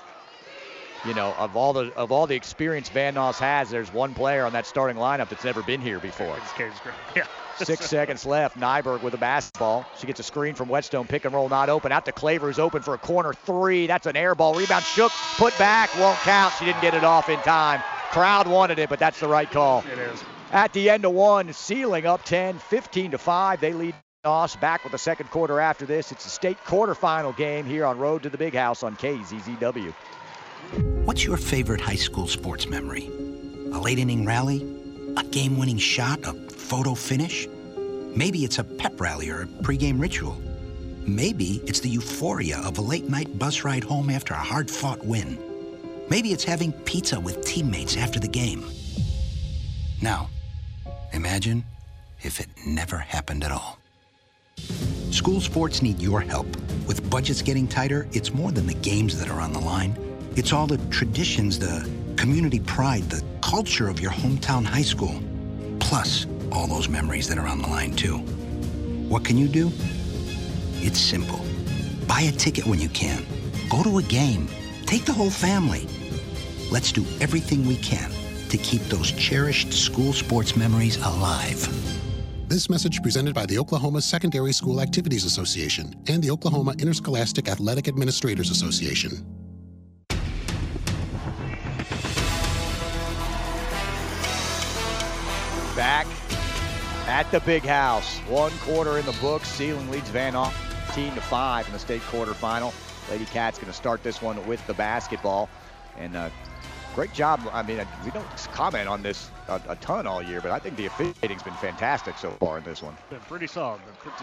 Of all the experience Van Noss has, there's one player on that starting lineup that's never been here before. It's Cadence Cross. Yeah. 6 seconds left. Nyberg with a basketball. She gets a screen from Whetstone. Pick and roll not open. Out to Claver, who's open for a corner 3. That's an air ball. Rebound Shook. Put back. Won't count. She didn't get it off in time. Crowd wanted it, but that's the right call. It is. At the end of 1, Sealing up 10, 15-5. They lead Noss back with the second quarter after this. It's a state quarterfinal game here on Road to the Big House on KZZW. What's your favorite high school sports memory? A late inning rally? A game-winning shot? A photo finish? Maybe it's a pep rally or a pregame ritual. Maybe it's the euphoria of a late-night bus ride home after a hard-fought win. Maybe it's having pizza with teammates after the game. Now, imagine if it never happened at all. School sports need your help. With budgets getting tighter, it's more than the games that are on the line. It's all the traditions, the community pride, the culture of your hometown high school. Plus, all those memories that are on the line, too. What can you do? It's simple. Buy a ticket when you can. Go to a game. Take the whole family. Let's do everything we can to keep those cherished school sports memories alive. This message presented by the Oklahoma Secondary School Activities Association and the Oklahoma Interscholastic Athletic Administrators Association. Back at the Big House. 1 quarter in the books. Sealing leads Van Noss 15-5 in the state quarterfinal. Lady Cats going to start this one with the basketball. And great job. I mean, we don't comment on this a ton all year, but I think the officiating's been fantastic so far in this one. Been pretty solid.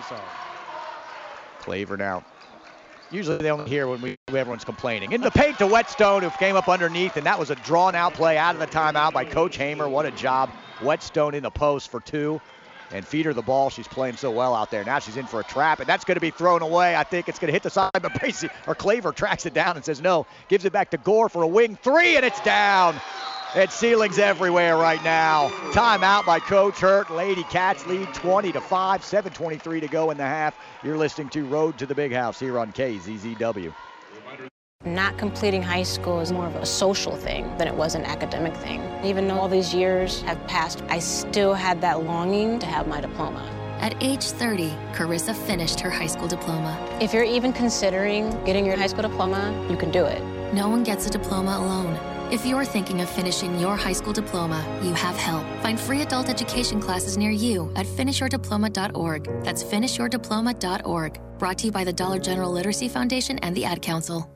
Claver now. Usually they only hear when everyone's complaining. In the paint to Whetstone, who came up underneath, and that was a drawn-out play out of the timeout by Coach Hamer. What a job. Whetstone in the post for 2. and feed her the ball. She's playing so well out there. Now she's in for a trap, and that's going to be thrown away. I think it's going to hit the side, but Claver tracks it down and says no. Gives it back to Gore for a wing three, and it's down. And ceilings everywhere right now. Timeout by Coach Hurt. Lady Cats lead 20-5, 7:23 to go in the half. You're listening to Road to the Big House here on KZZW. Not completing high school is more of a social thing than it was an academic thing. Even though all these years have passed, I still had that longing to have my diploma. At age 30, Carissa finished her high school diploma. If you're even considering getting your high school diploma, you can do it. No one gets a diploma alone. If you're thinking of finishing your high school diploma, you have help. Find free adult education classes near you at finishyourdiploma.org. That's finishyourdiploma.org. Brought to you by the Dollar General Literacy Foundation and the Ad Council.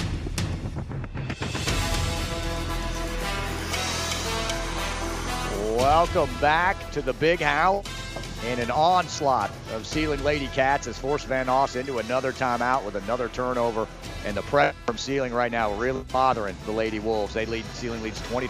Welcome back to the Big House. And an onslaught of Sealing Lady Cats has forced Van Noss into another timeout with another turnover. And the pressure from Sealing right now really bothering the Lady Wolves. Sealing leads 20-5,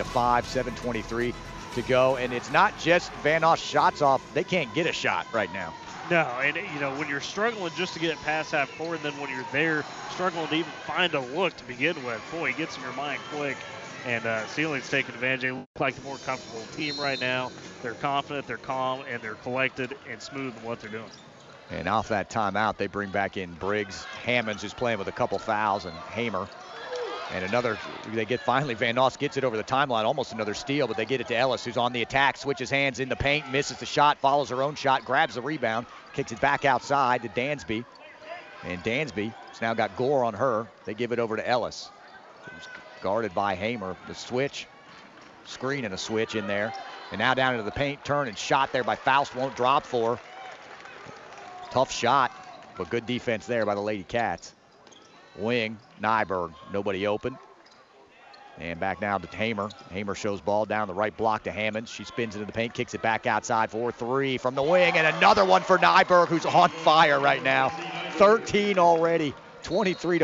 7:23 to go. And it's not just Van Noss shots off. They can't get a shot right now. No, and when you're struggling just to get it past half court, and then when you're there struggling to even find a look to begin with, boy, it gets in your mind quick. And Sealing's taking advantage. They look like the more comfortable team right now. They're confident, they're calm, and they're collected and smooth in what they're doing. And off that timeout, they bring back in Briggs. Hammonds, who's playing with a couple fouls, and Hamer. And finally, Van Noss gets it over the timeline, almost another steal, but they get it to Ellis, who's on the attack, switches hands in the paint, misses the shot, follows her own shot, grabs the rebound, kicks it back outside to Dansby. And Dansby has now got Gore on her. They give it over to Ellis. Guarded by Hamer. The switch, screen and a switch in there. And now down into the paint, turn and shot there by Faust, won't drop for her. Tough shot, but good defense there by the Lady Cats. Wing, Nyberg, nobody open. And back now to Hamer. Hamer shows ball down the right block to Hammond. She spins into the paint, kicks it back outside for 3 from the wing, and another one for Nyberg, who's on fire right now. 13 already. 23-5,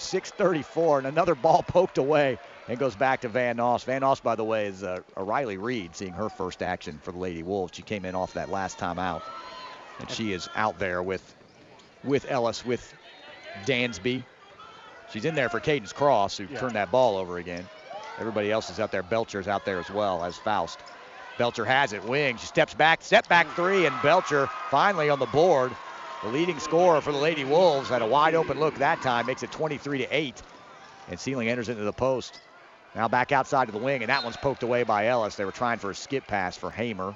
6:34, and another ball poked away and goes back to Van Noss. Van Noss, by the way, is a Riley Reed seeing her first action for the Lady Wolves. She came in off that last time out, and she is out there with Ellis, with Dansby. She's in there for Cadence Cross, who turned that ball over again. Everybody else is out there. Belcher's out there as well as Faust. Belcher has it, wing. She steps back, step back 3, and Belcher finally on the board. The leading scorer for the Lady Wolves had a wide open look that time, makes it 23-8. And Sealing enters into the post. Now back outside to the wing, and that one's poked away by Ellis. They were trying for a skip pass for Hamer.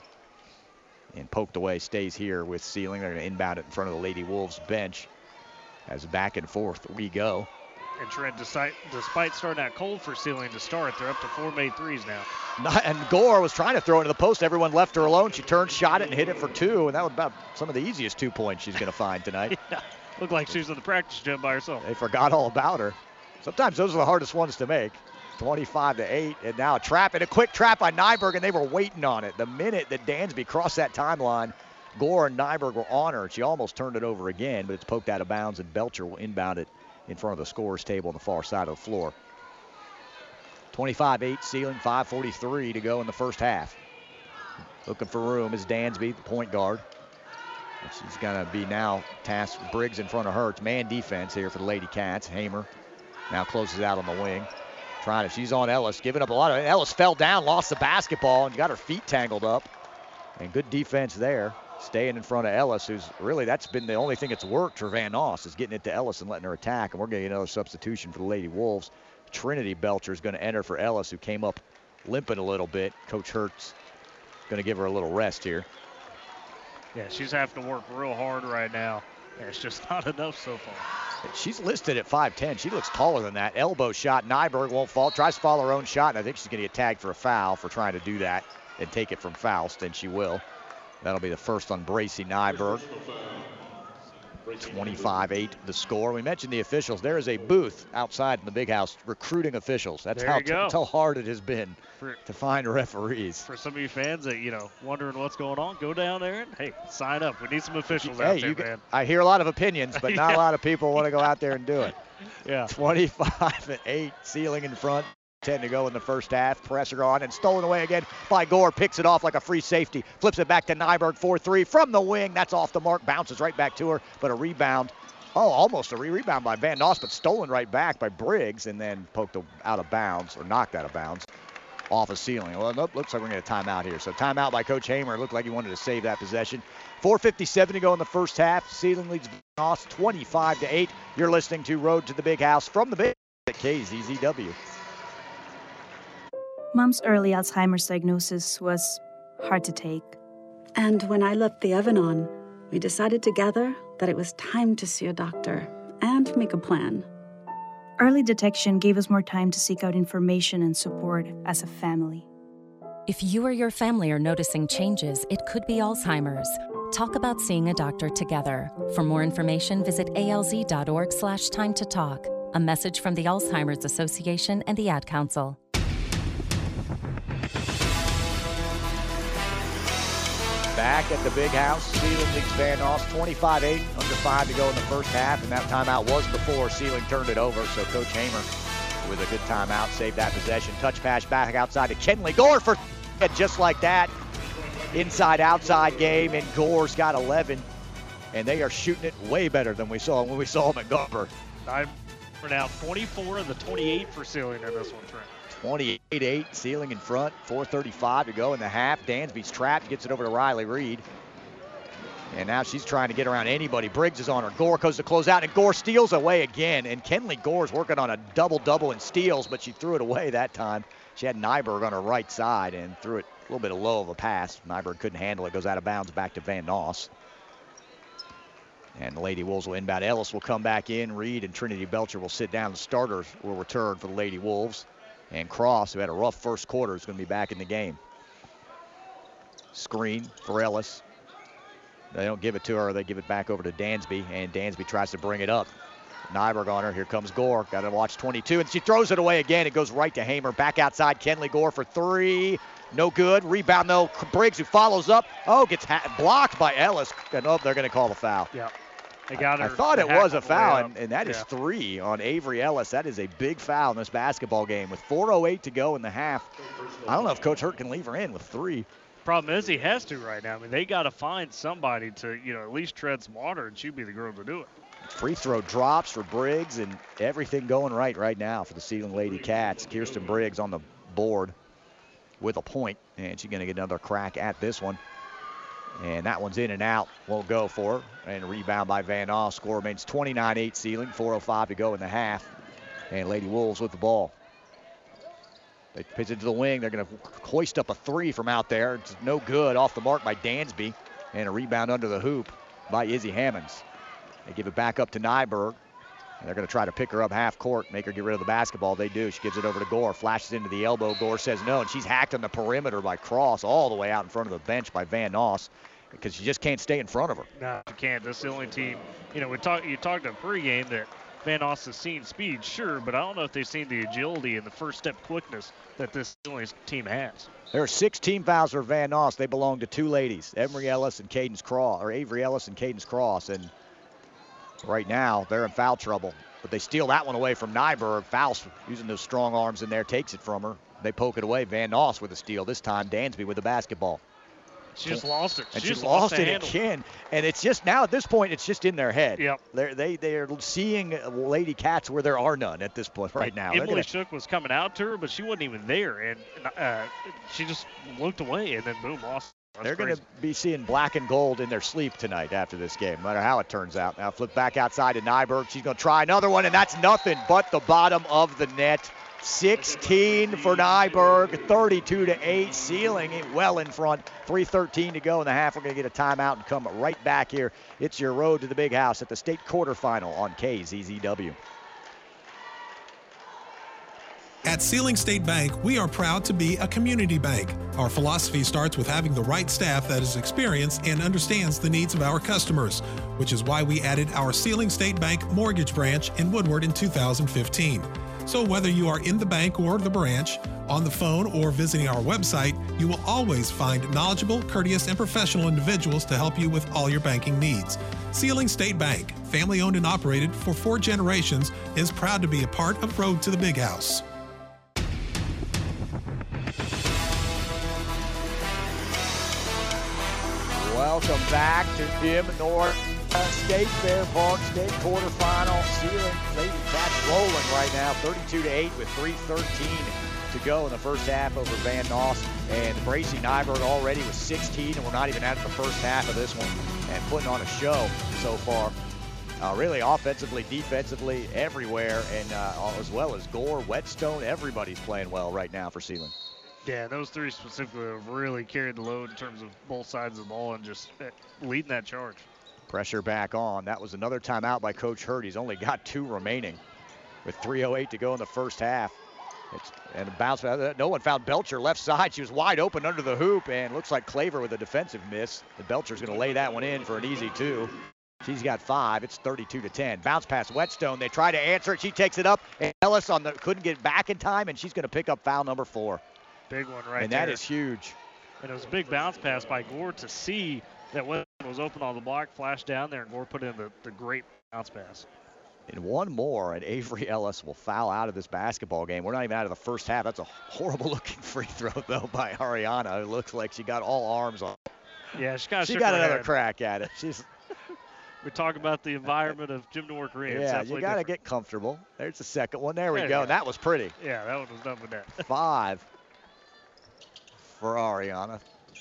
And poked away, stays here with Sealing. They're going to inbound it in front of the Lady Wolves bench. As back and forth we go. And Trent, despite starting out cold for Sealing to start, they're up to 4 made threes now. And Gore was trying to throw into the post. Everyone left her alone. She turned, shot it, and hit it for 2. And that was about some of the easiest 2 points she's going to find tonight. Yeah. Looked like she was in the practice gym by herself. They forgot all about her. Sometimes those are the hardest ones to make. 25-8, and now a trap, and a quick trap by Nyberg, and they were waiting on it. The minute that Dansby crossed that timeline, Gore and Nyberg were on her. She almost turned it over again, but it's poked out of bounds, and Belcher will inbound it in front of the scorer's table on the far side of the floor. 25-8 Sealing, 5:43 to go in the first half. Looking for room is Dansby, the point guard. And she's going to be now tasked with Briggs in front of her. It's man defense here for the Lady Cats. Hamer now closes out on the wing. She's on Ellis, giving up a lot of it. Ellis fell down, lost the basketball, and got her feet tangled up. And good defense there. Staying in front of Ellis, who's really, that's been the only thing that's worked for Van Noss, is getting it to Ellis and letting her attack. And we're getting another substitution for the Lady Wolves. Trinity Belcher is going to enter for Ellis, who came up limping a little bit. Coach Hurt's going to give her a little rest here. Yeah, she's having to work real hard right now. And it's just not enough so far. She's listed at 5'10". She looks taller than that. Elbow shot. Nyberg won't fall. Tries to follow her own shot, and I think she's going to get tagged for a foul for trying to do that and take it from Faust, and she will. That'll be the first on Bracy Nyberg. 25-8 the score. We mentioned the officials. There is a booth outside in the Big House recruiting officials. That's how hard it has been to find referees. For some of you fans that, wondering what's going on, go down there and, hey, sign up. We need some officials out there, man. I hear a lot of opinions, but not a lot of people want to go out there and do it. Yeah. 25-8, Sealing in front. 5:10 to go in the first half. Pressure on and stolen away again by Gore. Picks it off like a free safety. Flips it back to Nyberg, 4-3 from the wing. That's off the mark. Bounces right back to her, but a rebound. Oh, almost a rebound by Van Noss, but stolen right back by Briggs and then poked out of bounds, or knocked out of bounds, off a ceiling. Well, nope, looks like we're going to get a timeout here. So timeout by Coach Hamer. It looked like he wanted to save that possession. 4:57 to go in the first half. Sealing leads Van Noss 25-8. You're listening to Road to the Big House from the Big at KZZW. Mom's early Alzheimer's diagnosis was hard to take. And when I left the oven on, we decided together that it was time to see a doctor and make a plan. Early detection gave us more time to seek out information and support as a family. If you or your family are noticing changes, it could be Alzheimer's. Talk about seeing a doctor together. For more information, visit alz.org/time to talk. A message from the Alzheimer's Association and the Ad Council. Back at the Big House, Sealing leads Van Noss 25-8, under 5 to go in the first half, and that timeout was before Sealing turned it over, so Coach Hamer with a good timeout saved that possession. Touch pass back outside to Kenley Gore for just like that. Inside-outside game, and Gore's got 11, and they are shooting it way better than we saw when we saw them at Garber. We're now 24 of the 28 for Sealing in this one, Trent. 28-8, Sealing in front, 4:35 to go in the half. Dansby's trapped, gets it over to Riley Reed. And now she's trying to get around anybody. Briggs is on her. Gore goes to close out, and Gore steals away again. And Kenley Gore's working on a double-double in steals, but she threw it away that time. She had Nyberg on her right side and threw it a little bit low of a pass. Nyberg couldn't handle it. Goes out of bounds back to Van Noss. And the Lady Wolves will inbound. Ellis will come back in. Reed and Trinity Belcher will sit down. The starters will return for the Lady Wolves. And Cross, who had a rough first quarter, is going to be back in the game. Screen for Ellis. They don't give it to her. They give it back over to Dansby, and Dansby tries to bring it up. Nyberg on her. Here comes Gore. Got to watch 22, and she throws it away again. It goes right to Hamer. Back outside. Kenley Gore for 3. No good. Rebound, though. Briggs, who follows up. Oh, gets blocked by Ellis. And they're going to call the foul. Yeah. They got her. I thought it was a foul, and that is 3 on Avery Ellis. That is a big foul in this basketball game with 4:08 to go in the half. I don't know if Coach Hurt can leave her in with 3. Problem is he has to right now. I mean, they got to find somebody to, at least tread some water, and she'd be the girl to do it. Free throw drops for Briggs, and everything going right now for the Sealing Lady Cats. Kirsten Briggs on the board with a point, and she's going to get another crack at this one. And that one's in and out. Won't go for her. And a rebound by Van Noss. Score remains 29-8 Sealing. 4:05 to go in the half. And Lady Wolves with the ball. They pitch it to the wing. They're going to hoist up a 3 from out there. It's no good. Off the mark by Dansby. And a rebound under the hoop by Izzy Hammonds. They give it back up to Nyberg. And they're going to try to pick her up half court, make her get rid of the basketball. They do. She gives it over to Gore. Flashes into the elbow. Gore says no. And she's hacked on the perimeter by Cross all the way out in front of the bench by Van Noss because she just can't stay in front of her. No, she can't. That's the only team. You talked in pregame that Van Noss has seen speed, sure, but I don't know if they've seen the agility and the first step quickness that this team has. There are 6 team fouls for Van Noss. They belong to 2 ladies, Avery Ellis and Cadence Cross. And right now, they're in foul trouble. But they steal that one away from Nyberg. Fouls using those strong arms in there, takes it from her. They poke it away. Van Noss with a steal. This time, Dansby with the basketball. She just lost it. And she lost it again. And it's just now at this point, it's just in their head. Yep. They are seeing Lady Cats where there are none at this point right now. Emily Shook was coming out to her, but she wasn't even there. And she just looked away, and then boom, lost. They're going to be seeing black and gold in their sleep tonight after this game, no matter how it turns out. Now flip back outside to Nyberg. She's going to try another one, and that's nothing but the bottom of the net. 16 for Nyberg, 32-8, Sealing it well in front. 3:13 to go in the half. We're going to get a timeout and come right back here. It's your Road to the Big House at the state quarterfinal on KZZW. At Sealing State Bank, we are proud to be a community bank. Our philosophy starts with having the right staff that is experienced and understands the needs of our customers, which is why we added our Sealing State Bank mortgage branch in Woodward in 2015. So whether you are in the bank or the branch, on the phone or visiting our website, you will always find knowledgeable, courteous, and professional individuals to help you with all your banking needs. Sealing State Bank, family owned and operated for 4 generations, is proud to be a part of Road to the Big House. Welcome back to Jim North State Fair Park State quarterfinal. Sealing Lady Cats rolling right now, 32-8 with 3:13 to go in the first half over Van Noss. And Bracy Nyberg already with 16, and we're not even out of the first half of this one, and putting on a show so far. Really offensively, defensively, everywhere, and as well as Gore, Whetstone, everybody's playing well right now for Sealing. Yeah, those three specifically have really carried the load in terms of both sides of the ball and just leading that charge. Pressure back on. That was another timeout by Coach Hurd. He's only got 2 remaining with 3:08 to go in the first half. And a bounce. No one found Belcher left side. She was wide open under the hoop, and looks like Claver with a defensive miss. The Belcher's going to lay that one in for an easy 2. She's got 5. It's 32-10. Bounce pass Whetstone. They try to answer it. She takes it up. And Ellis couldn't get back in time, and she's going to pick up foul number 4. Big one right there. And that is huge. And it was a big bounce pass by Gore to see that Whetstone was open on the block, flashed down there, and Gore put in the great bounce pass. And one more, and Avery Ellis will foul out of this basketball game. We're not even out of the first half. That's a horrible-looking free throw, though, by Ariana. It looks like she got all arms on. Yeah, she got another crack at it. We're talking about the environment of Jim North Arena. Yeah, you got to get comfortable. There's the second one. There we go. That was pretty. Yeah, that one was done with that. 5 for Ariana.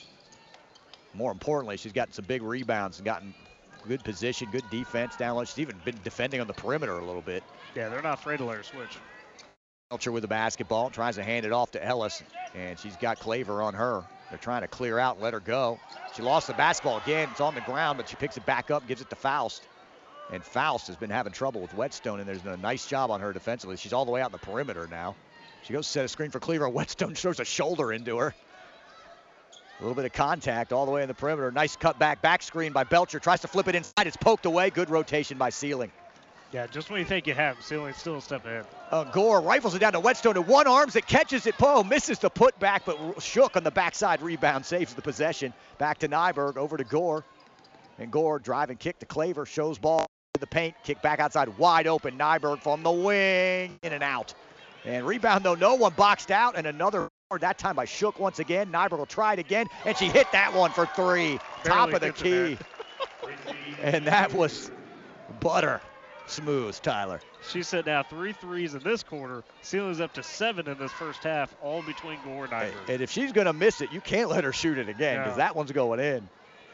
More importantly, she's gotten some big rebounds and gotten good position, good defense down low. She's even been defending on the perimeter a little bit. Yeah, they're not afraid to let her switch. Belcher with the basketball, tries to hand it off to Ellis, and she's got Claver on her. They're trying to clear out and let her go. She lost the basketball again. It's on the ground, but she picks it back up and gives it to Faust. And Faust has been having trouble with Whetstone, and there's been a nice job on her defensively. She's all the way out in the perimeter now. She goes to set a screen for Cleaver. Whetstone throws a shoulder into her. A little bit of contact all the way in the perimeter. Nice cut back screen by Belcher. Tries to flip it inside. It's poked away. Good rotation by Sealing. Yeah, just when you think you have him, Sealing's still a step ahead. Gore rifles it down to Whetstone. In one arms, it catches it. Misses the putback, but Shook on the backside rebound saves the possession. Back to Nyberg, over to Gore. And Gore driving kick to Claver. Shows ball to the paint. Kick back outside, wide open. Nyberg from the wing, in and out. And rebound, though, no one boxed out. And another, that time by Shook once again. Nyberg will try it again, and she hit that one for 3. Top of the key. And that was butter smooth, Tyler. She said now 3 threes in this quarter. Sealing's up to 7 in this first half, all between Gore and Nyberg. And if she's going to miss it, you can't let her shoot it again, because that one's going in.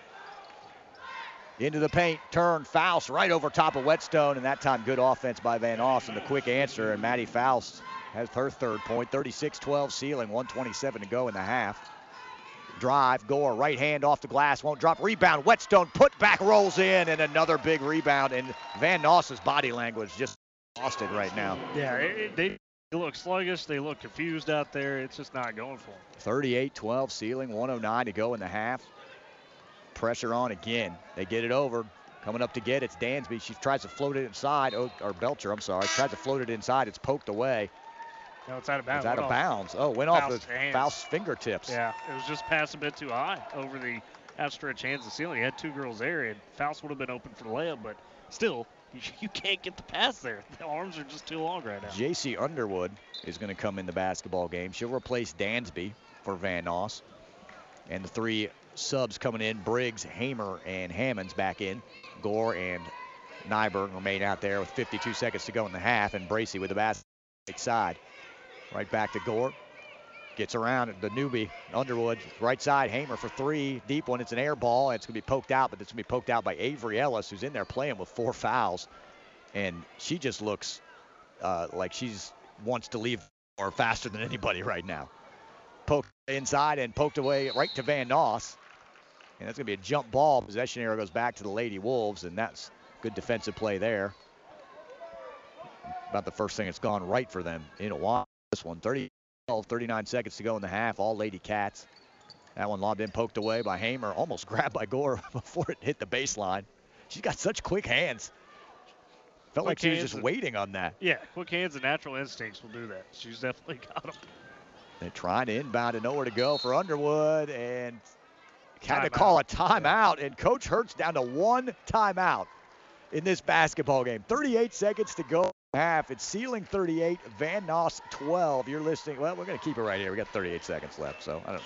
Into the paint, turn, Faust right over top of Whetstone, and that time good offense by Van Noss, and the quick answer, and Maddie Faust has her 3rd point. 36-12 Sealing, 1:27 to go in the half. Drive, Gore, right hand off the glass, won't drop, rebound, Whetstone, put back, rolls in, and another big rebound, and Van Noss's body language just lost it right now. Yeah, they look sluggish, they look confused out there, it's just not going for them. 38-12 Sealing, 1:09 to go in the half. Pressure on again, they get it over, coming up to get it's Dansby, she tries to float it inside, or Belcher, I'm sorry, tries to float it inside, it's poked away. No, it's out of bounds. It's out of bounds. Oh, went off the Faust's fingertips. Yeah, it was just passed a bit too high over the outstretched hands of Sealing. He had 2 girls there, and Faust would have been open for the layup, but still, you can't get the pass there. The arms are just too long right now. J.C. Underwood is going to come in the basketball game. She'll replace Dansby for Van Noss. And the 3 subs coming in, Briggs, Hamer, and Hammonds back in. Gore and Nyberg remain out there with 52 seconds to go in the half, and Bracy with the basket side. Right back to Gore. Gets around the newbie, Underwood, right side, Hamer for 3. Deep one, it's an air ball, and it's going to be poked out, but it's going to be poked out by Avery Ellis, who's in there playing with 4 fouls. And she just looks like she's wants to leave or faster than anybody right now. Poked inside and poked away right to Van Noss. And that's going to be a jump ball. Possession arrow goes back to the Lady Wolves, and that's good defensive play there. About the first thing that's gone right for them in a while. This one, 39 seconds to go in the half, all Lady Cats. That one lobbed in, poked away by Hamer, almost grabbed by Gore before it hit the baseline. She's got such quick hands. Felt like she was just waiting on that. Yeah, quick hands and natural instincts will do that. She's definitely got them. They're trying to inbound and nowhere to go for Underwood, and had to call a timeout, and Coach Hurt's down to 1 timeout in this basketball game. 38 seconds to go. Half. It's Sealing 38, Van Noss 12. You're listening. Well, we're going to keep it right here. We got 38 seconds left, so I don't.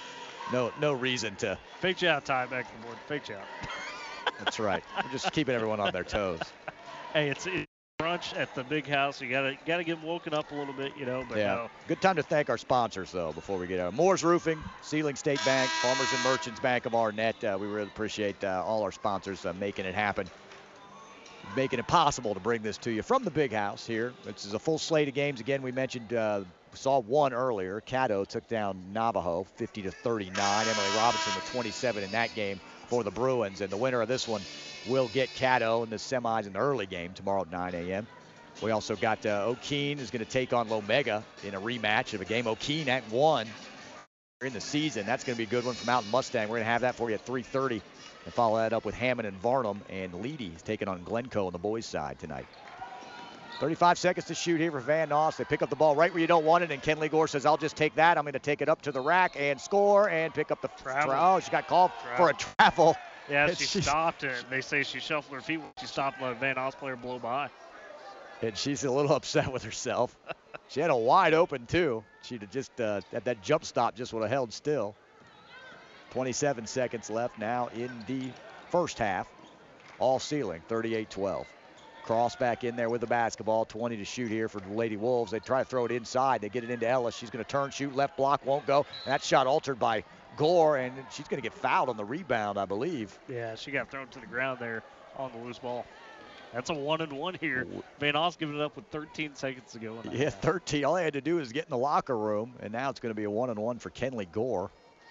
No reason to. Fake you out, Ty, back to the board. Fake you out. That's right. We're just keeping everyone on their toes. Hey, it's brunch at the big house. You gotta get them woken up a little bit, But yeah. no. Good time to thank our sponsors, though, before we get out. Moore's Roofing, Sealing State Bank, Farmers and Merchants Bank of Arnett. We really appreciate all our sponsors making it happen, making it possible to bring this to you from the big house here. This is a full slate of games. Again, we mentioned, we saw one earlier. Caddo took down Navajo 50-39. Emily Robinson with 27 in that game for the Bruins. And the winner of this one will get Caddo in the semis in the early game tomorrow at 9 a.m. We also got O'Keene is going to take on Lomega in a rematch of a game O'Keene at won in the season. That's going to be a good one from Mountain Mustang. We're going to have that for you at 3:30 and follow that up with Hammond and Varnum. And Leedy is taking on Glencoe on the boys' side tonight. 35 seconds to shoot here for Van Noss. They pick up the ball right where you don't want it, and Kenley Gore says, I'll just take that. I'm going to take it up to the rack and score and pick up the travel. Oh, she got called for a travel. Yeah, she stopped it. They say she shuffled her feet when she stopped and let a Van Noss player blow by. And she's a little upset with herself. She had a wide open, too. She'd have just, at that jump stop, just would have held still. 27 seconds left now in the first half. All Sealing, 38-12. Cross back in there with the basketball. 20 to shoot here for the Lady Wolves. They try to throw it inside. They get it into Ellis. She's going to turn, shoot, left block, won't go. And that shot altered by Gore, and she's going to get fouled on the rebound, I believe. Yeah, she got thrown to the ground there on the loose ball. That's a 1-and-1 here. Van Noss giving it up with 13 seconds to go. Yeah, 13. All they had to do is get in the locker room, and now it's going to be a 1-and-1 for Kenley Gore.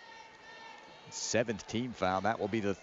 7th team foul. That will be the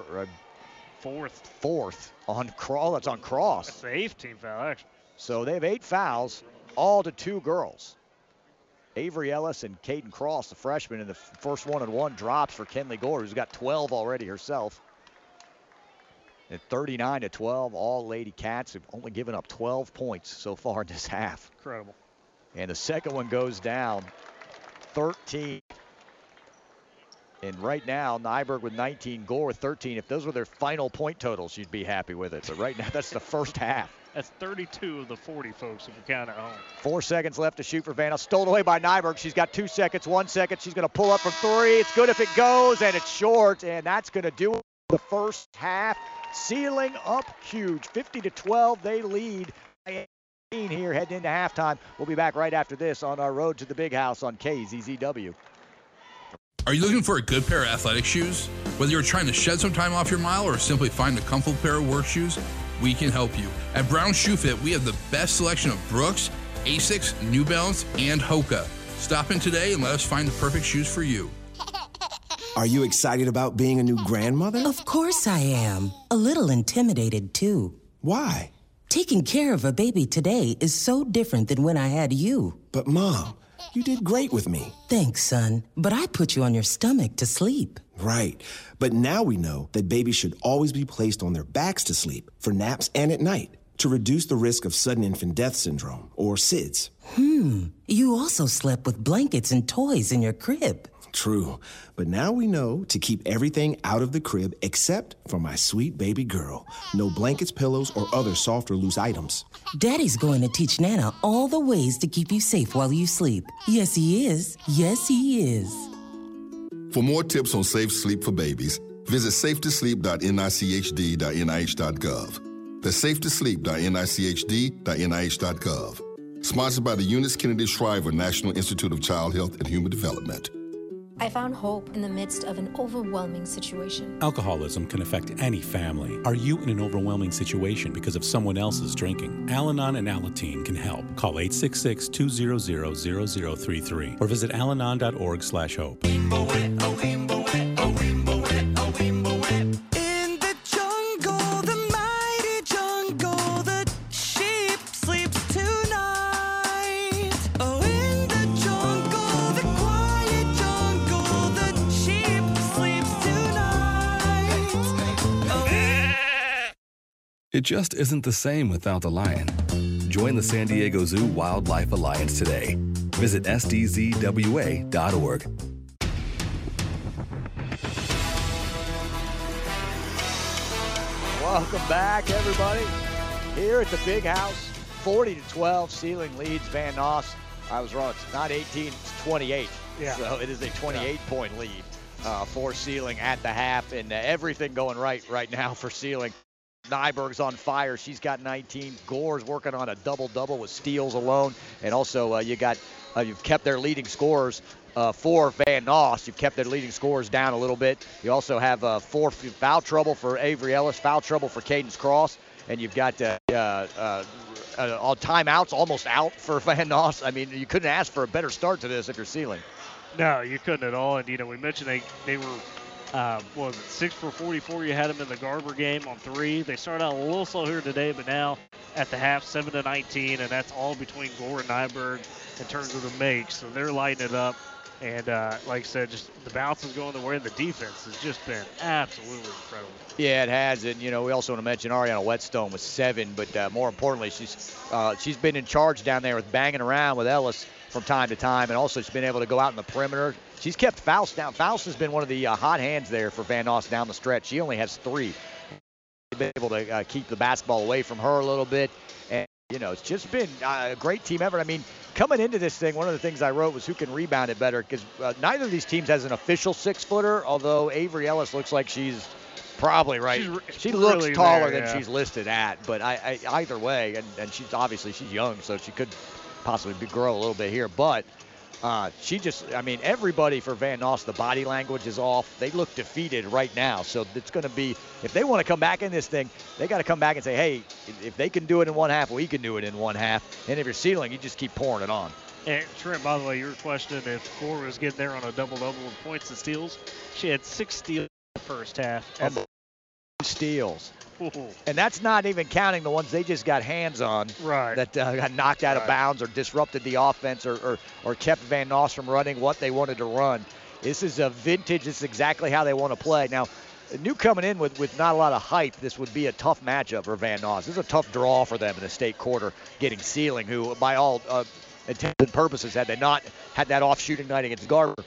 fourth on Cross. That's on Cross. That's the 8th team foul, actually. So they have 8 fouls, all to 2 girls. Avery Ellis and Caden Cross, the freshman, and the first 1-and-1 drops for Kenley Gore, who's got 12 already herself. At 39-12, all Lady Cats have only given up 12 points so far in this half. Incredible. And the second one goes down, 13. And right now, Nyberg with 19, Gore with 13. If those were their final point totals, you'd be happy with it. But right now, that's the first half. That's 32 of the 40, folks, if you count at home. 4 seconds left to shoot for Vanna. Stolen away by Nyberg. She's got 2 seconds, 1 second. She's going to pull up from 3. It's good if it goes, and it's short. And that's going to do it the first half. Sealing up huge. 50-12, they lead here heading into halftime. We'll be back right after this on our road to the big house on KZZW. Are you looking for a good pair of athletic shoes? Whether you're trying to shed some time off your mile or simply find a comfortable pair of work shoes, we can help you. At Brown Shoe Fit, we have the best selection of Brooks, Asics, New Balance, and Hoka. Stop in today and let us find the perfect shoes for you. Are you excited about being a new grandmother? Of course I am. A little intimidated, too. Why? Taking care of a baby today is so different than when I had you. But, Mom, you did great with me. Thanks, son. But I put you on your stomach to sleep. Right. But now we know that babies should always be placed on their backs to sleep for naps and at night to reduce the risk of sudden infant death syndrome, or SIDS. You also slept with blankets and toys in your crib. True. But now we know to keep everything out of the crib except for my sweet baby girl. No blankets, pillows, or other soft or loose items. Daddy's going to teach Nana all the ways to keep you safe while you sleep. Yes, he is. Yes, he is. For more tips on safe sleep for babies, visit safetosleep.nichd.nih.gov. That's safetosleep.nichd.nih.gov. Sponsored by the Eunice Kennedy Shriver National Institute of Child Health and Human Development. I found hope in the midst of an overwhelming situation. Alcoholism can affect any family. Are you in an overwhelming situation because of someone else's drinking? Al-Anon and Alateen can help. Call 866-200-0033 or visit alanon.org/hope. It just isn't the same without the lion. Join the San Diego Zoo Wildlife Alliance today. Visit sdzwa.org. Welcome back, everybody. Here at the big house, 40-12, Sealing leads Van Noss. I was wrong. It's not 18, it's 28. Yeah. So it is a 28-point lead for Sealing at the half, and everything going right now for Sealing. Nyberg's on fire. She's got 19. Gore's working on a double-double with steals alone. And also you've kept their leading scorers for Van Noss. You've kept their leading scorers down a little bit. You also have 4 foul trouble for Avery Ellis, foul trouble for Cadence Cross. And you've got all timeouts almost out for Van Noss. I mean, you couldn't ask for a better start to this if you're Sealing. No, you couldn't at all. And, we mentioned they were, 6 for 44. You had them in the Garber game on 3. They started out a little slow here today, but now at the half, 7-19, and that's all between Gore and Nyberg in terms of the makes. So they're lighting it up. And like I said, just the bounce is going the way, and the defense has just been absolutely incredible. Yeah, it has. And, we also want to mention Ariana Whetstone with 7. But more importantly, she's been in charge down there with banging around with Ellis from time to time. And also she's been able to go out in the perimeter. She's kept Faust down. Faust has been one of the hot hands there for Van Noss down the stretch. She only has 3. They've been able to keep the basketball away from her a little bit. And, it's just been a great team effort. I mean, coming into this thing, one of the things I wrote was who can rebound it better, because neither of these teams has an official 6-footer, although Avery Ellis looks like she's probably right. She looks really taller than she's listed at, but either way, and she's young, so she could possibly grow a little bit here, but everybody for Van Noss, the body language is off. They look defeated right now. So it's going to be, if they want to come back in this thing, they got to come back and say, hey, if they can do it in one half, we can do it in one half. And if you're Sealing, you just keep pouring it on. And Trent, by the way, your question, if Gore was getting there on a double-double with points and steals, she had 6 steals in the first half. Steals. And that's not even counting the ones they just got hands on that got knocked out of bounds or disrupted the offense or kept Van Noss from running what they wanted to run. This is a vintage. This is exactly how they want to play. Now, new coming in with not a lot of hype, this would be a tough matchup for Van Noss. This is a tough draw for them in the state quarter, getting Sealing, who by all intents and purposes, had they not had that off shooting night against Garber.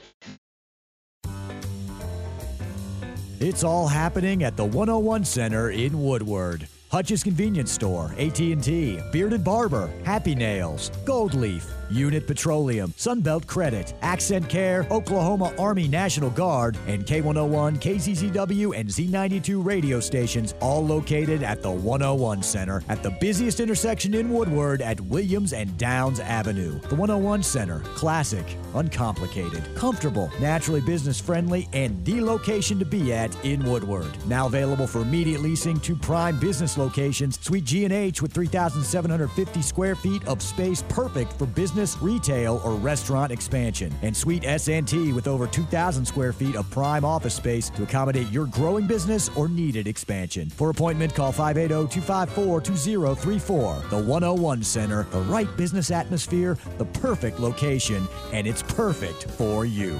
It's all happening at the 101 Center in Woodward. Hutch's Convenience Store, AT&T, Bearded Barber, Happy Nails, Gold Leaf, Unit Petroleum, Sunbelt Credit, Accent Care, Oklahoma Army National Guard, and K101, KZZW, and Z92 radio stations, all located at the 101 Center at the busiest intersection in Woodward at Williams and Downs Avenue. The 101 Center, classic, uncomplicated, comfortable, naturally business-friendly, and the location to be at in Woodward. Now available for immediate leasing to prime business locations. Suite G&H with 3,750 square feet of space, perfect for business, retail, or restaurant expansion. And Suite S&T with over 2,000 square feet of prime office space to accommodate your growing business or needed expansion. For appointment, call 580-254-2034. The 101 Center, the right business atmosphere, the perfect location, and it's perfect for you.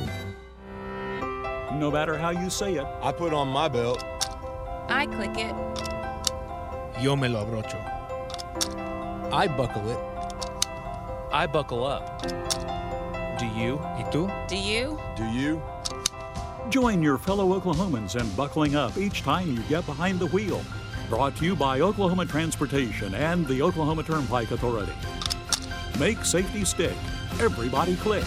No matter how you say it. I put on my belt. I click it. Yo me lo abrocho. I buckle it. I buckle up. Do you? ¿Y tú? Do you? Do you? Join your fellow Oklahomans in buckling up each time you get behind the wheel. Brought to you by Oklahoma Transportation and the Oklahoma Turnpike Authority. Make safety stick. Everybody click.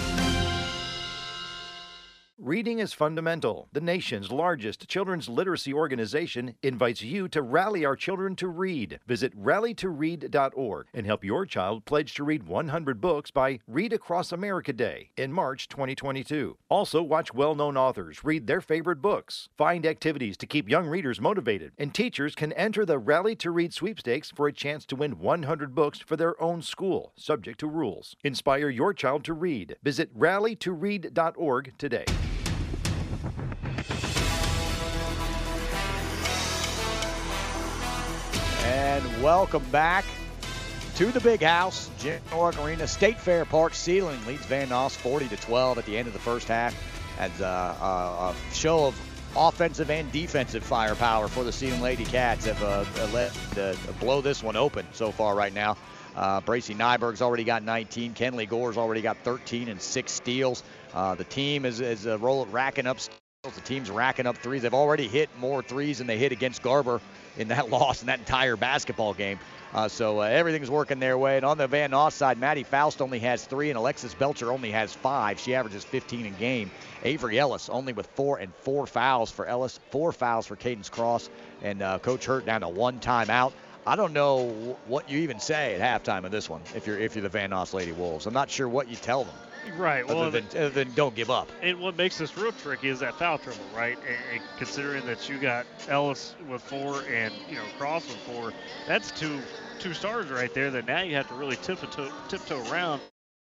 Reading is fundamental. The nation's largest children's literacy organization invites you to rally our children to read. Visit rallytoread.org and help your child pledge to read 100 books by Read Across America Day in March 2022. Also, watch well-known authors read their favorite books. Find activities to keep young readers motivated, and teachers can enter the Rally to Read sweepstakes for a chance to win 100 books for their own school, subject to rules. Inspire your child to read. Visit rallytoread.org today. And welcome back to the Big House, Jim Norick Arena, State Fair Park. Sealing leads Van Noss 40-12 at the end of the first half, as a show of offensive and defensive firepower for the Sealing Lady Cats have let blow this one open so far right now. Bracy Nyberg's already got 19. Kenley Gore's already got 13 and 6 steals. The team is racking up The team's racking up threes. They've already hit more threes than they hit against Garber in that loss in that entire basketball game. So everything's working their way. And on the Van Noss side, Maddie Faust only has 3, and Alexis Belcher only has 5. She averages 15 a game. Avery Ellis only with 4 and 4 fouls for Ellis, 4 fouls for Cadence Cross, and Coach Hurt down to 1 timeout. I don't know what you even say at halftime of this one if you're the Van Noss Lady Wolves. I'm not sure what you tell them. Right. Other than don't give up. And what makes this real tricky is that foul trouble, right? And considering that you got Ellis with 4 and Cross with 4, that's two stars right there that now you have to really tiptoe around.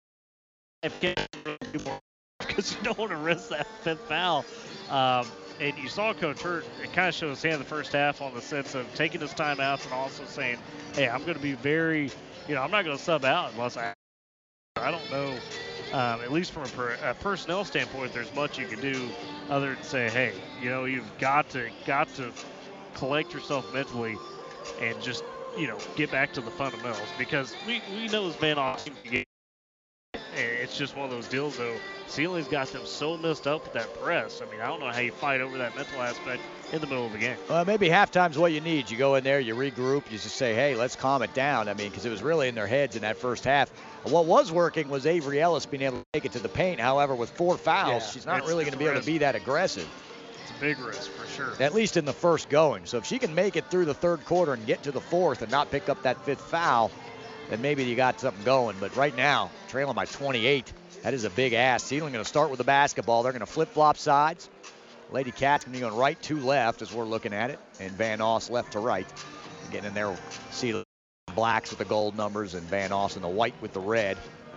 Because you don't want to risk that 5th foul. And you saw Coach Hurt, it kind of showed his hand in the first half on the sense of taking his timeouts and also saying, hey, I'm going to be very, I'm not going to sub out unless I don't know. At least from a personnel standpoint, there's much you can do other than say, hey, you've got to collect yourself mentally and just, get back to the fundamentals, because we know this Van Noss game. It's just one of those deals, though. Sealing's got them so messed up with that press. I mean, I don't know how you fight over that mental aspect in the middle of the game. Well, maybe halftime's what you need. You go in there, you regroup, you just say, hey, let's calm it down. I mean, because it was really in their heads in that first half. What was working was Avery Ellis being able to take it to the paint. However, with 4 fouls, she's not really going to be able to be that aggressive. It's a big risk for sure. At least in the first going. So if she can make it through the 3rd quarter and get to the 4th and not pick up that 5th foul, then maybe you got something going. But right now, trailing by 28, that is a big ask. Sealing going to start with the basketball. They're going to flip-flop sides. Lady Cats going to be going right to left as we're looking at it, and Van Noss left to right. Getting in there, Sealing blacks with the gold numbers and Van Noss in the white with the red.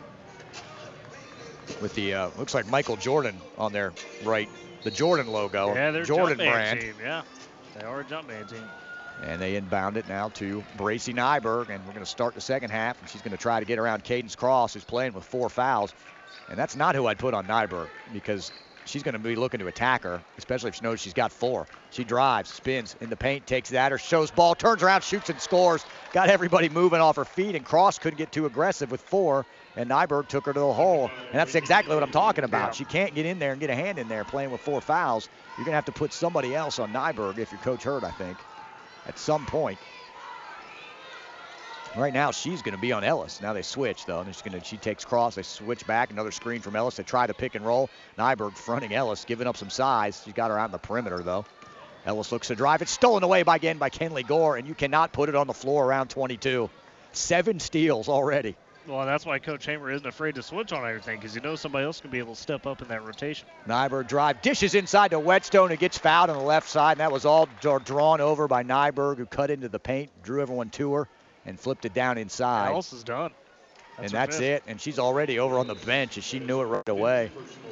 With the, looks like Michael Jordan on their right, the Jordan logo. Yeah, they're Jordan Jumpman brand. Team, yeah. They are a Jumpman team. And they inbound it now to Bracy Nyberg, and we're going to start the second half, and she's going to try to get around Cadence Cross, who's playing with 4 fouls. And that's not who I'd put on Nyberg, because she's going to be looking to attack her, especially if she knows she's got 4. She drives, spins in the paint, takes that, or shows ball, turns around, shoots and scores. Got everybody moving off her feet, and Cross couldn't get too aggressive with 4, and Nyberg took her to the hole. And that's exactly what I'm talking about. Yeah. She can't get in there and get a hand in there playing with 4 fouls. You're going to have to put somebody else on Nyberg if you're Coach Hurt, I think, at some point. Right now, she's going to be on Ellis. Now they switch, though. She takes Cross. They switch back. Another screen from Ellis. They try to pick and roll. Nyberg fronting Ellis, giving up some size. She's got her out in the perimeter, though. Ellis looks to drive. It's stolen away by Kenley Gore, and you cannot put it on the floor around 22. 7 steals already. Well, that's why Coach Hamer isn't afraid to switch on everything, because he knows somebody else can be able to step up in that rotation. Nyberg drive, dishes inside to Whetstone, who gets fouled on the left side, and that was all drawn over by Nyberg, who cut into the paint, drew everyone to her, and flipped it down inside. Ellis is done. That's it, and she's already over on the bench, and she knew it right away.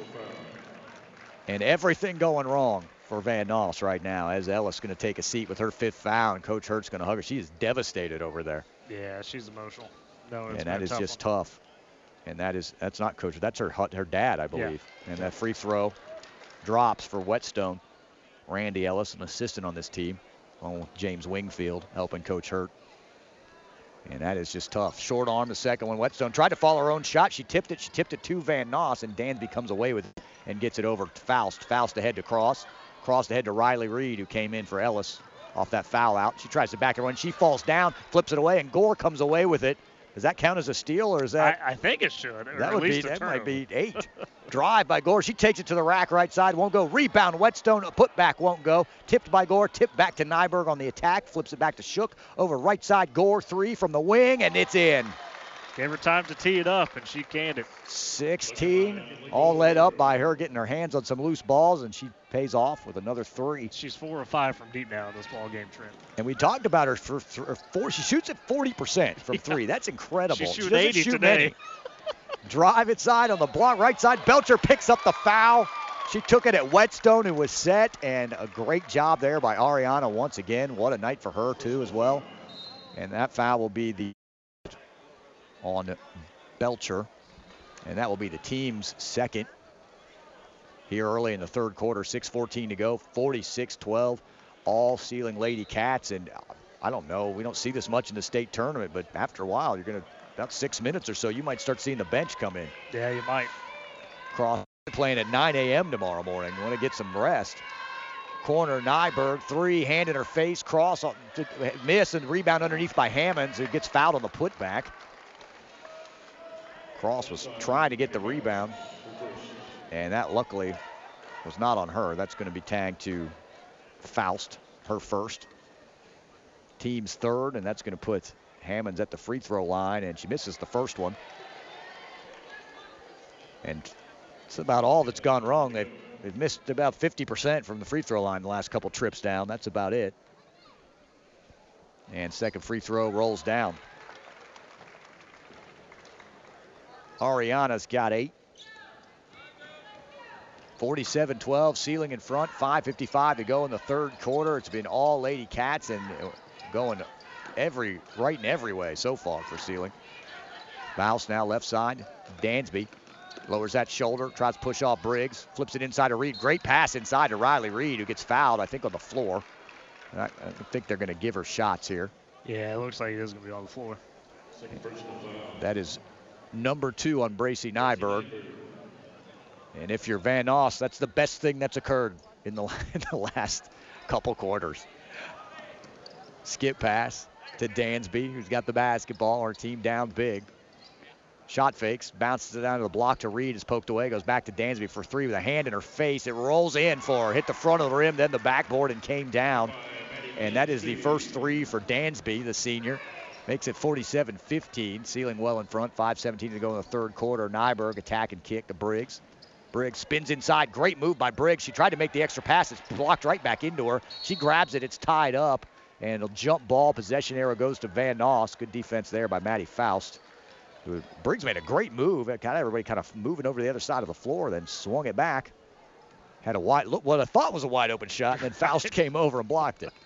And everything going wrong for Van Noss right now, as Ellis going to take a seat with her 5th foul, and Coach Hurt's going to hug her. She is devastated over there. Yeah, she's emotional. No, and that is just tough. And that's not Coach, that's her dad, I believe. Yeah. And that free throw drops for Whetstone. Randy Ellis, an assistant on this team, along with James Wingfield, helping Coach Hurt. And that is just tough. Short arm, the second one. Whetstone tried to follow her own shot. She tipped it to Van Noss, and Dansby comes away with it and gets it over to Faust. Faust ahead to Cross. Cross ahead to Riley Reed, who came in for Ellis off that foul out. She tries to back her run. She falls down, flips it away, and Gore comes away with it. Does that count as a steal, or is that? I think it should. That might be 8. Drive by Gore. She takes it to the rack right side. Won't go. Rebound. Whetstone. Put back. Won't go. Tipped by Gore. Tipped back to Nyberg on the attack. Flips it back to Shook. Over right side. Gore 3 from the wing, and it's in. Gave her time to tee it up, and she canned it. 16, all led up by her getting her hands on some loose balls, and she pays off with another 3. She's 4 or 5 from deep now in this ball game, Trent. And we talked about her for 4. She shoots at 40% from 3. That's incredible. She's shooting 80 today. Drive inside on the block, right side. Belcher picks up the foul. She took it at Whetstone, who was set, and a great job there by Ariana once again. What a night for her, too, as well. And that foul will be on Belcher, and that will be the team's second here early in the 3rd quarter. 6:14 to go, 46-12, all Sealing Lady Cats. And I don't know, we don't see this much in the state tournament, but after a while, you're going to, about 6 minutes or so, you might start seeing the bench come in. Yeah, you might. Cross Playing at 9 a.m. tomorrow morning. Want to get some rest. Corner, Nyberg, 3, hand in her face, cross, miss, and rebound underneath by Hammonds, who gets fouled on the putback. Cross was trying to get the rebound, and that luckily was not on her. That's going to be tagged to Faust, her first. Team's third, and that's going to put Hammonds at the free throw line, and she misses the first one. And it's about all that's gone wrong. They've missed about 50% from the free throw line the last couple trips down. That's about it. And second free throw rolls down. Ariana's got 8. 47-12, Sealing in front. 5:55 to go in the third quarter. It's been all Lady Cats and going right in every way so far for Sealing. Mouse now left side. Dansby lowers that shoulder, tries to push off Briggs, flips it inside to Reed. Great pass inside to Riley Reed, who gets fouled, I think, on the floor. I think they're going to give her shots here. Yeah, it looks like it is going to be on the floor. That is number 2 on Bracy Nyberg. And if you're Van Noss, that's the best thing that's occurred in the last couple quarters. Skip pass to Dansby, who's got the basketball. Our team down big. Shot fakes, bounces it down to the block to Reed, is poked away, goes back to Dansby for 3 with a hand in her face. It rolls in for her, hit the front of the rim, then the backboard and came down. And that is the first 3 for Dansby, the senior. Makes it 47-15, Sealing well in front, 5:17 to go in the third quarter. Nyberg attack and kick to Briggs. Briggs spins inside, great move by Briggs. She tried to make the extra pass, it's blocked right back into her. She grabs it, it's tied up, and a jump ball, possession arrow goes to Van Noss. Good defense there by Maddie Faust. Briggs made a great move. Everybody kind of moving over to the other side of the floor, then swung it back. Had a wide look, what I thought was a wide open shot, and then Faust came over and blocked it.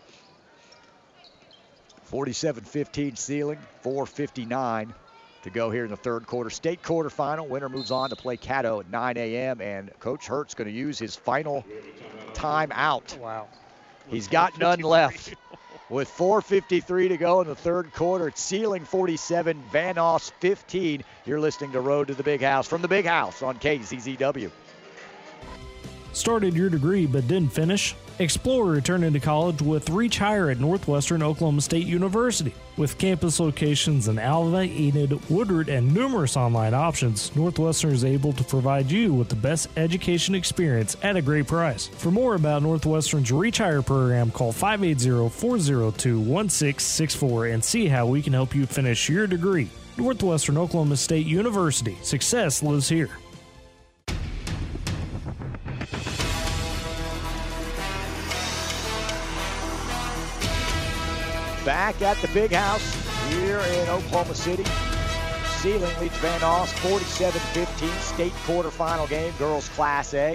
47-15 Sealing, 4:59 to go here in the third quarter. State quarterfinal. Winner moves on to play Caddo at 9 a.m. and Coach Hurt's going to use his final timeout. Wow. He's got none left. With 4:53 to go in the third quarter, it's Sealing 47, Van Noss 15. You're listening to Road to the Big House from the Big House on KCZW. Started your degree but didn't finish? Explore returning to college with Reach Higher at Northwestern Oklahoma State University. With campus locations in Alva, Enid, Woodward, and numerous online options, Northwestern is able to provide you with the best education experience at a great price. For more about Northwestern's Reach Higher program, call 580-402-1664 and see how we can help you finish your degree. Northwestern Oklahoma State University. Success lives here. Back at the Big House here in Oklahoma City. Sealing leads Van Noss 47-15, state quarterfinal game, girls Class A.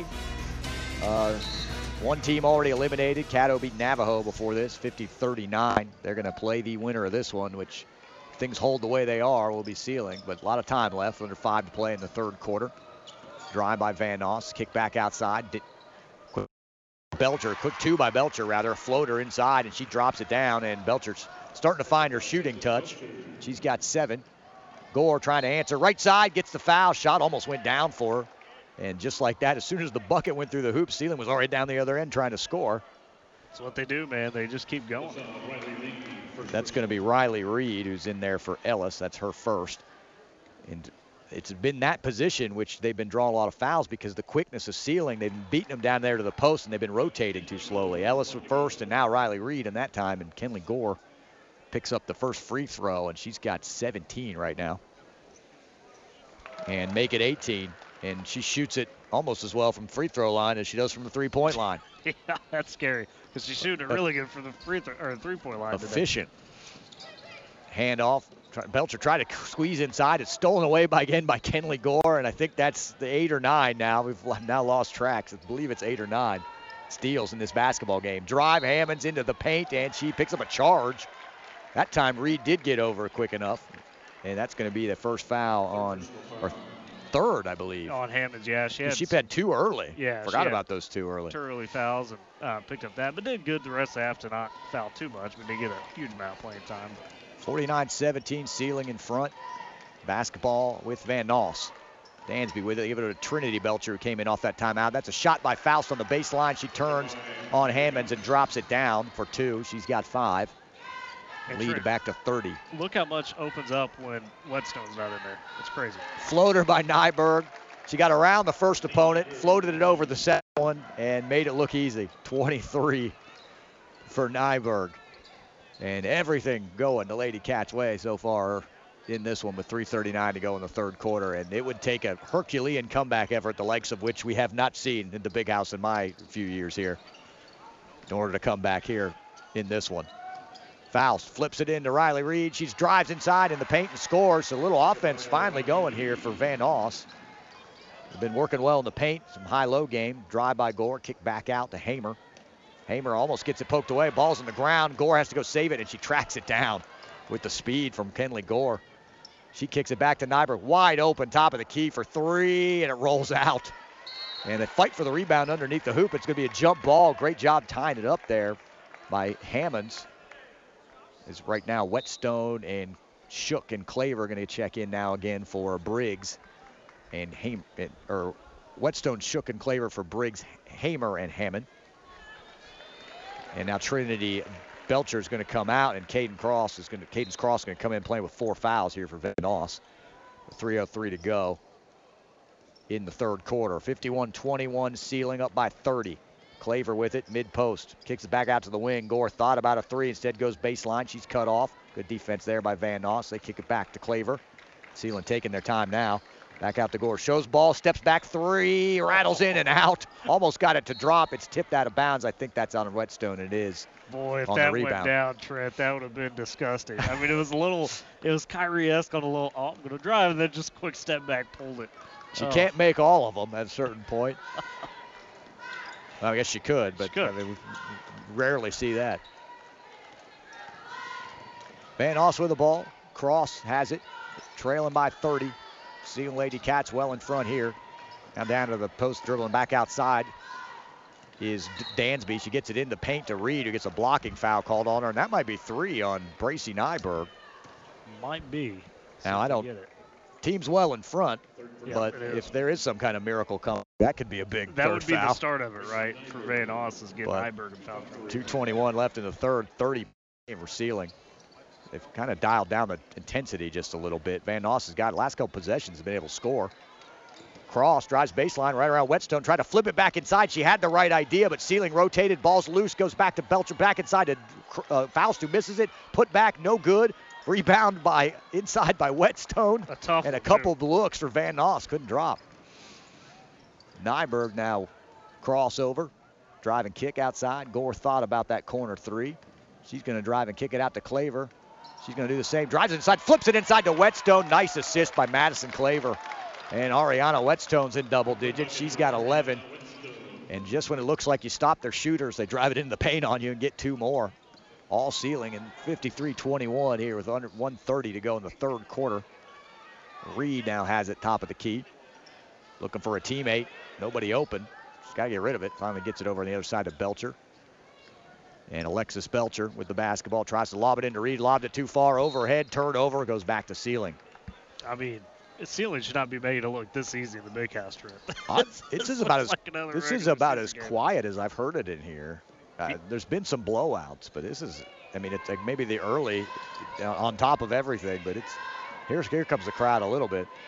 One team already eliminated. Caddo beat Navajo before this, 50-39. They're going to play the winner of this one, which if things hold the way they are, will be Sealing. But a lot of time left, under 5 to play in the third quarter. Drive by Van Noss, kick back outside. Belcher, quick 2 by Belcher rather, a floater inside, and she drops it down, and Belcher's starting to find her shooting touch. She's got 7. Gore trying to answer, right side, gets the foul, shot almost went down for her. And just like that, as soon as the bucket went through the hoop, Sealing was already down the other end trying to score. That's what they do, man, they just keep going. That's going to be Riley Reed, who's in there for Ellis, that's her first. And it's been that position which they've been drawing a lot of fouls because the quickness of Sealing, they've been beating them down there to the post and they've been rotating too slowly. Ellis was first and now Riley Reed in that time, and Kenley Gore picks up the first free throw, and she's got 17 right now. And make it 18, and she shoots it almost as well from free throw line as she does from the three-point line. Yeah, that's scary because she's shooting it really good from the free throw or three-point line. Efficient. Handoff. Belcher tried to squeeze inside. It's stolen away again by Kenley Gore, and I think that's the 8 or 9 now. We've now lost tracks. I believe it's 8 or 9 steals in this basketball game. Drive, Hammonds into the paint, and she picks up a charge. That time Reed did get over quick enough, and that's going to be the first foul on, or third, I believe. On Hammonds, yeah. She had 2 early. Yeah. Forgot about those 2 early. 2 early fouls and picked up that, but did good the rest of the half to not foul too much, but did get a huge amount of playing time. 49-17, Sealing in front. Basketball with Van Noss. Dansby with it. Give it to Trinity Belcher, who came in off that timeout. That's a shot by Faust on the baseline. She turns on Hammonds and drops it down for 2. She's got 5. Lead back to 30. Look how much opens up when Whetstone's not in there. It's crazy. Floater by Nyberg. She got around the first opponent, floated it over the second one, and made it look easy. 23 for Nyberg. And everything going the Lady Cats' way so far in this one with 3:39 to go in the third quarter. And it would take a Herculean comeback effort, the likes of which we have not seen in the Big House in my few years here, in order to come back here in this one. Faust flips it into Riley Reed. She drives inside in the paint and scores. So a little offense finally going here for Van Noss. They've been working well in the paint. Some high-low game. Drive by Gore. Kick back out to Hamer. Hamer almost gets it poked away. Ball's on the ground. Gore has to go save it, and she tracks it down with the speed from Kenley Gore. She kicks it back to Nyberg. Wide open, top of the key for 3, and it rolls out. And they fight for the rebound underneath the hoop. It's going to be a jump ball. Great job tying it up there by Hammonds. Is right now Whetstone and Shook and Claver going to check in now again for Briggs and Whetstone, Shook, and Claver for Briggs, Hamer, and Hammond. And now Trinity Belcher is going to come out, and Cadence Cross is going to come in playing with 4 fouls here for Van Noss. 3:03 to go in the third quarter. 51-21, Sealing up by 30. Claver with it, mid-post. Kicks it back out to the wing. Gore thought about a 3, instead goes baseline. She's cut off. Good defense there by Van Noss. They kick it back to Claver. Sealing taking their time now. Back out to Gore. Shows ball, steps back 3, rattles in and out. Almost got it to drop. It's tipped out of bounds. I think that's on Whetstone. It is. Boy, if that went down, Trent, that would have been disgusting. I mean, it was Kyrie-esque on a little, I'm going to drive, and then just quick step back, pulled it. She can't make all of them at a certain point. Well, I guess she could, but I mean, we rarely see that. Van Noss with the ball. Cross has it, trailing by 30. Sealing Lady Cats well in front here. Now down to the post, dribbling back outside is Dansby. She gets it in the paint to Reed, who gets a blocking foul called on her, and that might be 3 on Bracy Nyberg. Might be. Now, I don't. Team's well in front, but if there is some kind of miracle coming, that could be a big third foul. That would be the start of it, right? For Van Noss is getting Nyberg in foul. 2:21 left in the third, 30 for Sealing. They've kind of dialed down the intensity just a little bit. Van Noss has got last couple possessions, has been able to score. Cross drives baseline right around Whetstone, tried to flip it back inside. She had the right idea, but Sealing rotated, ball's loose, goes back to Belcher, back inside to Faust, who misses it. Put back, no good. Rebound inside by Whetstone. And a couple of looks for Van Noss, couldn't drop. Nyberg now crossover, drive and kick outside. Gore thought about that corner 3. She's going to drive and kick it out to Claver. She's going to do the same. Drives inside, flips it inside to Whetstone. Nice assist by Madison Claver. And Ariana Whetstone's in double digits. She's got 11. And just when it looks like you stop their shooters, they drive it in the paint on you and get 2 more. All Sealing, and 53-21 here with under 1:30 to go in the third quarter. Reed now has it top of the key. Looking for a teammate. Nobody open. She's got to get rid of it. Finally gets it over on the other side to Belcher. And Alexis Belcher with the basketball, tries to lob it into Reed, lobbed it too far, overhead, turned over, goes back to Sealing. I mean, Sealing should not be made to look this easy in the Big House, Trip. This is about as quiet as I've heard it in here. There's been some blowouts, but this is, I mean, it's like maybe the early on top of everything, but it's, here comes the crowd a little bit.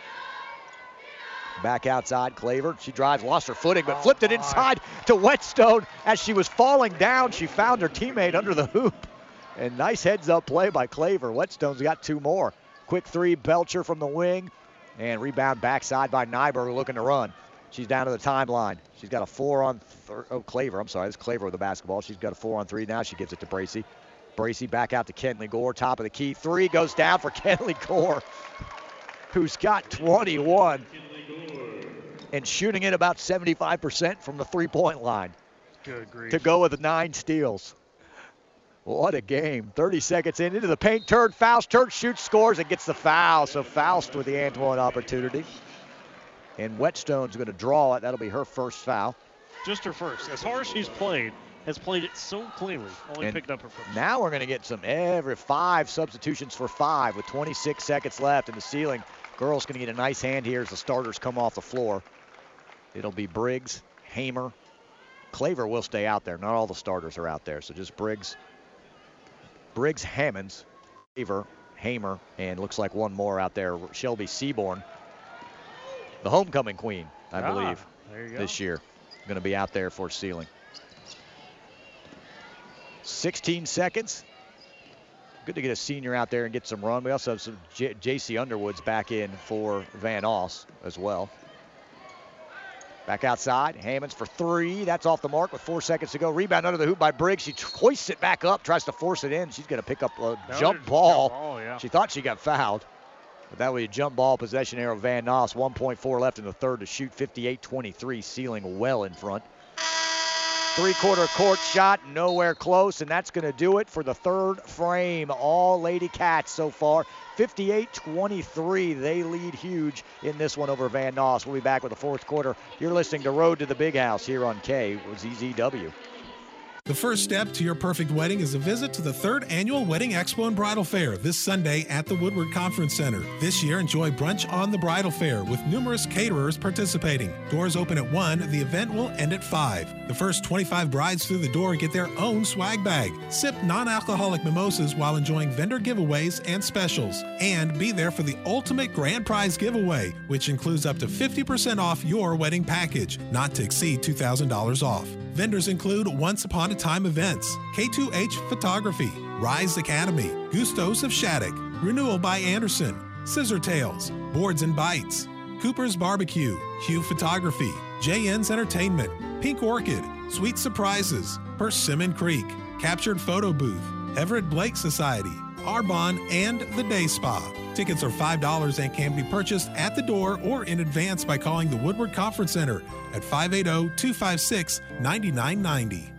Back outside, Claver. She drives, lost her footing, but flipped it inside to Whetstone. As she was falling down, she found her teammate under the hoop. And nice heads-up play by Claver. Whetstone's got 2 more. Quick 3, Belcher from the wing. And rebound backside by Nyberg, looking to run. She's down to the timeline. She's got a 4 on Claver. I'm sorry, it's Claver with the basketball. She's got a 4 on 3 now. She gives it to Bracy. Bracy back out to Kenley Gore, top of the key. 3 goes down for Kenley Gore, who's got 21. And shooting it about 75% from the 3-point line. Good grief. To go with 9 steals. What a game. 30 seconds into the paint. Turd, Faust. Turd shoots, scores, and gets the foul. So Faust with the Antoine opportunity. And Whetstone's going to draw it. That'll be her first foul. Just her first. As hard as she's played, has played it so cleanly. Only picked up her first. Now we're going to get some every 5 substitutions for 5 with 26 seconds left. And the Sealing Girls going to get a nice hand here as the starters come off the floor. It'll be Briggs, Hamer. Claver will stay out there. Not all the starters are out there, so just Briggs, Hammonds, Claver, Hamer, and looks like one more out there, Shelby Seaborn, the homecoming queen, I believe, this year. Going to be out there for Sealing. 16 seconds. Good to get a senior out there and get some run. We also have some J.C. Underwood's back in for Van Oss as well. Back outside, Hammonds for three. That's off the mark with 4 seconds to go. Rebound under the hoop by Briggs. She hoists it back up, tries to force it in. She's going to pick up a jump ball. Yeah. She thought she got fouled. But that was a jump ball possession arrow of Van Noss. 1.4 left in the third to shoot. 58-23, Sealing well in front. Three-quarter court shot, nowhere close, and that's going to do it for the third frame. All Lady Cats so far. 58-23, they lead huge in this one over Van Noss. We'll be back with the fourth quarter. You're listening to Road to the Big House here on KZZW. The first step to your perfect wedding is a visit to the 3rd Annual Wedding Expo and Bridal Fair this Sunday at the Woodward Conference Center. This year, enjoy brunch on the bridal fair with numerous caterers participating. Doors open at 1. The event will end at 5. The first 25 brides through the door get their own swag bag. Sip non-alcoholic mimosas while enjoying vendor giveaways and specials. And be there for the ultimate grand prize giveaway, which includes up to 50% off your wedding package, not to exceed $2,000 off. Vendors include Once Upon a Time Events, K2H Photography, Rise Academy, Gustos of Shattuck, Renewal by Anderson, Scissor Tales, Boards and Bites, Cooper's Barbecue, Hugh Photography, JN's Entertainment, Pink Orchid, Sweet Surprises, Persimmon Creek, Captured Photo Booth, Everett Blake Society, Arbonne, and The Day Spa. Tickets are $5 and can be purchased at the door or in advance by calling the Woodward Conference Center at 580-256-9990.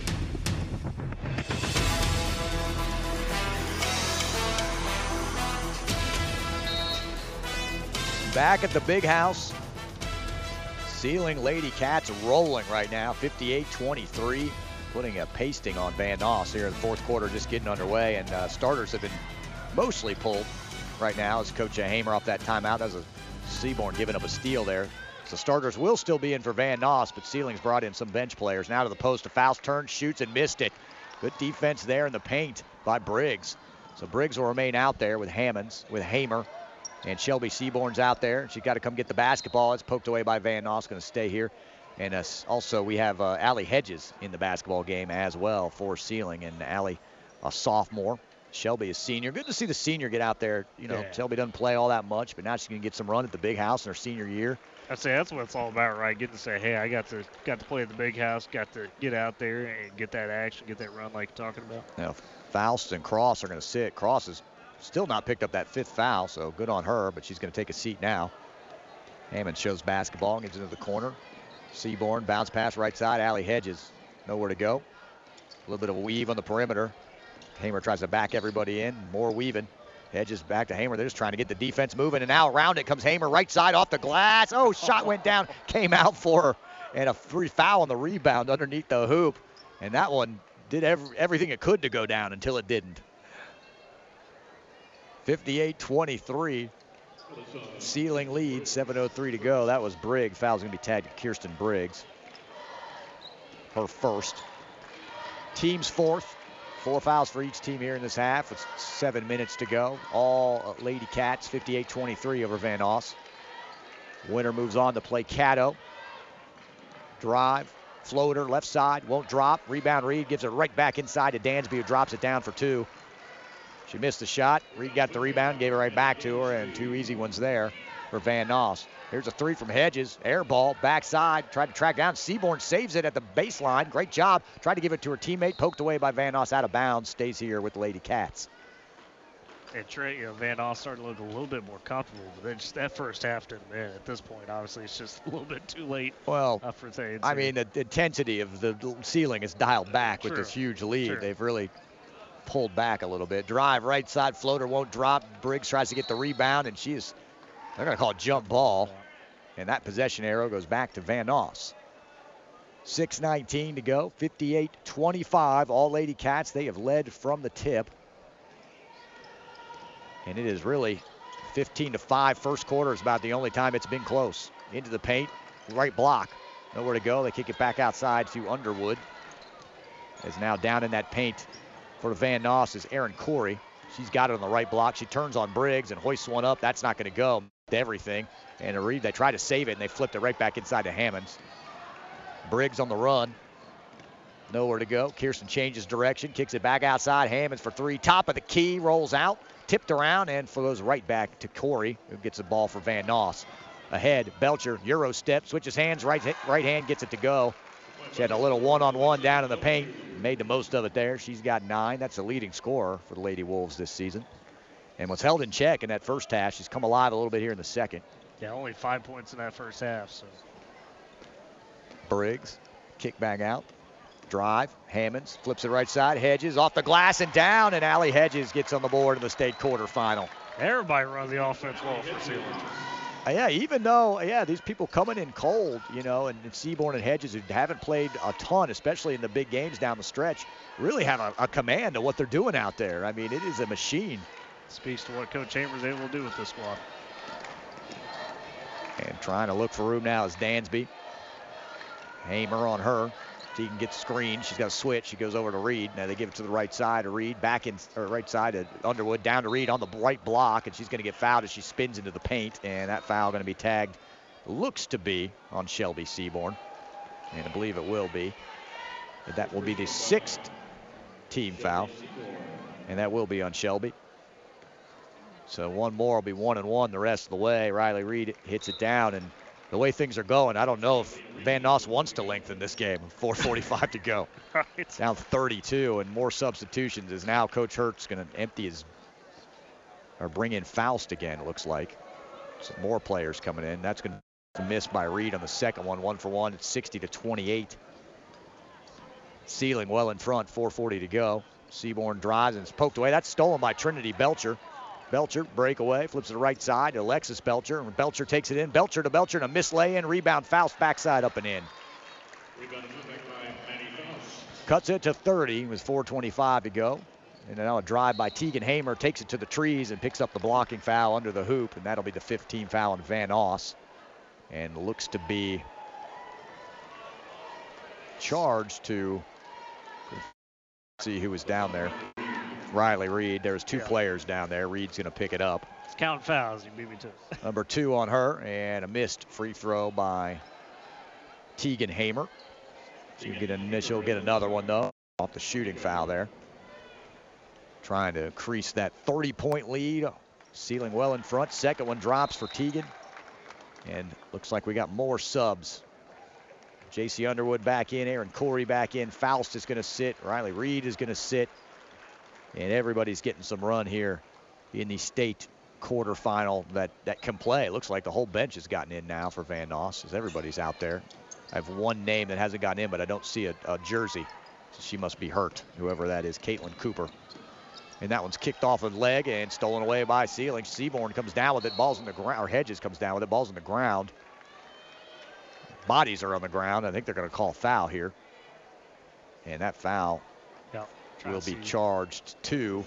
Back at the Big House, Sealing Lady Cats rolling right now, 58-23. Putting a pasting on Van Noss here in the fourth quarter, just getting underway, and starters have been mostly pulled right now as Coach Hamer off that timeout. That was a Seaborn giving up a steal there. So starters will still be in for Van Noss, but Sealing's brought in some bench players. Now to the post, a foul, turns, shoots, and missed it. Good defense there in the paint by Briggs. So Briggs will remain out there with Hammonds, with Hamer, and Shelby Seaborn's out there. She's got to come get the basketball. It's poked away by Van Noss, going to stay here. And also we have Allie Hedges in the basketball game as well for Sealing. And Allie, a sophomore. Shelby is senior. Good to see the senior get out there. You know, Shelby doesn't play all that much, but now she's going to get some run at the Big House in her senior year. I'd say that's what it's all about, right? Getting to say, hey, I got to play at the Big House, got to get out there and get that action, get that run like you're talking about. Now, Faust and Cross are going to sit. Cross has still not picked up that 5th foul, so good on her, but she's going to take a seat now. Hammond shows basketball, gets into the corner. Seaborn, bounce pass right side. Allie Hedges, nowhere to go. A little bit of a weave on the perimeter. Hamer tries to back everybody in. More weaving. Hedges back to Hamer. They're just trying to get the defense moving, and now around it comes Hamer, right side off the glass. Oh, shot went down, came out for her, and a free foul on the rebound underneath the hoop. And that one did everything it could to go down until it didn't. 58-23. Sealing lead, 7:03 to go. That was Briggs. Foul's going to be tagged to Kirsten Briggs. Her first. Team's fourth. 4 fouls for each team here in this half with 7 minutes to go. All Lady Cats, 58-23 over Van Noss. Winner moves on to play Caddo. Drive, floater, left side, won't drop. Rebound, Reed gives it right back inside to Dansby, who drops it down for 2. She missed the shot. Reed got the rebound, gave it right back to her, and 2 easy ones there for Van Noss. Here's a 3 from Hedges. Air ball, backside, tried to track down. Seaborn saves it at the baseline. Great job. Tried to give it to her teammate, poked away by Van Noss, out of bounds. Stays here with the Lady Cats. And Trey, Van Noss started to look a little bit more comfortable, but then just that first half didn't end. At this point, obviously, it's just a little bit too late. Well, for things. I mean, the intensity of the Sealing is dialed back with this huge lead. Sure. They've really pulled back a little bit. Drive, right side, floater won't drop. Briggs tries to get the rebound, and they're going to call it jump ball. And that possession arrow goes back to Van Noss. 6:19 to go, 58-25. All Lady Cats, they have led from the tip. And it is really 15-5 first quarter is about the only time it's been close. Into the paint, right block. Nowhere to go. They kick it back outside to Underwood. Is now down in that paint for Van Noss is Aaron Corey. She's got it on the right block. She turns on Briggs and hoists one up. That's not going to go. Everything. And Reed, they try to save it, and they flipped it right back inside to Hammonds. Briggs on the run. Nowhere to go. Kirsten changes direction, kicks it back outside. Hammonds for three. Top of the key, rolls out, tipped around, and goes right back to Corey, who gets the ball for Van Noss. Ahead, Belcher, Euro step, switches hands, right hand gets it to go. She had a little one-on-one down in the paint, made the most of it there. She's got 9. That's the leading scorer for the Lady Wolves this season. And was held in check in that first half. She's come alive a little bit here in the second. Yeah, only 5 points in that first half. So Briggs, kick back out. Drive, Hammonds, flips it right side, Hedges off the glass and down, and Allie Hedges gets on the board in the state quarterfinal. Everybody runs the offense well for Sealing. Yeah, even though, these people coming in cold, and Seaborn and Hedges who haven't played a ton, especially in the big games down the stretch, really have a command of what they're doing out there. I mean, it is a machine. Speaks to what Coach Chambers is able to do with this squad. And trying to look for room now is Dansby. Hamer on her. Tegan gets screened. She's got a switch. She goes over to Reed. Now they give it to the right side to Reed. Back in, or right side to Underwood. Down to Reed on the right block. And she's going to get fouled as she spins into the paint. And that foul going to be tagged, looks to be, on Shelby Seaborn. And I believe it will be. And that will be the 6th team foul. And that will be on Shelby. So one more will be 1-1 the rest of the way. Riley Reed hits it down, and the way things are going, I don't know if Van Noss wants to lengthen this game. 4:45 to go. Right. Down 32 and more substitutions as now Coach Hurt's going to empty or bring in Faust again, it looks like. Some more players coming in. That's going to miss by Reed on the second one. 1-for-1. It's 60-28. Sealing well in front. 4:40 to go. Seaborn drives and it's poked away. That's stolen by Trinity Belcher. Belcher, breakaway, flips to the right side to Alexis Belcher. And Belcher takes it in. Belcher to Belcher, and a miss lay-in. Rebound, Faust backside up and in. Cuts it to 30 with 4:25 to go. And now a drive by Tegan Hamer, takes it to the trees and picks up the blocking foul under the hoop. And that'll be the 15th foul on Van Noss. And looks to be charged to, see who was down there. Riley Reed. There's 2 players down there. Reed's going to pick it up. It's counting fouls. You beat me to it. Number 2 on her, and a missed free throw by Tegan Hamer. She'll get another one, though, off the shooting foul there. Trying to increase that 30-point lead. Sealing well in front. Second one drops for Tegan. And looks like we got more subs. J.C. Underwood back in. Aaron Corey back in. Faust is going to sit. Riley Reed is going to sit. And everybody's getting some run here in the state quarterfinal that can play. It looks like the whole bench has gotten in now for Van Noss as everybody's out there. I have one name that hasn't gotten in, but I don't see a jersey. So she must be hurt, whoever that is, Caitlin Cooper. And that one's kicked off a leg and stolen away by Sealing. Seaborn comes down with it. Ball's on the ground, or Hedges comes down with it. Ball's on the ground. Bodies are on the ground. I think they're going to call foul here. And that foul will be charged to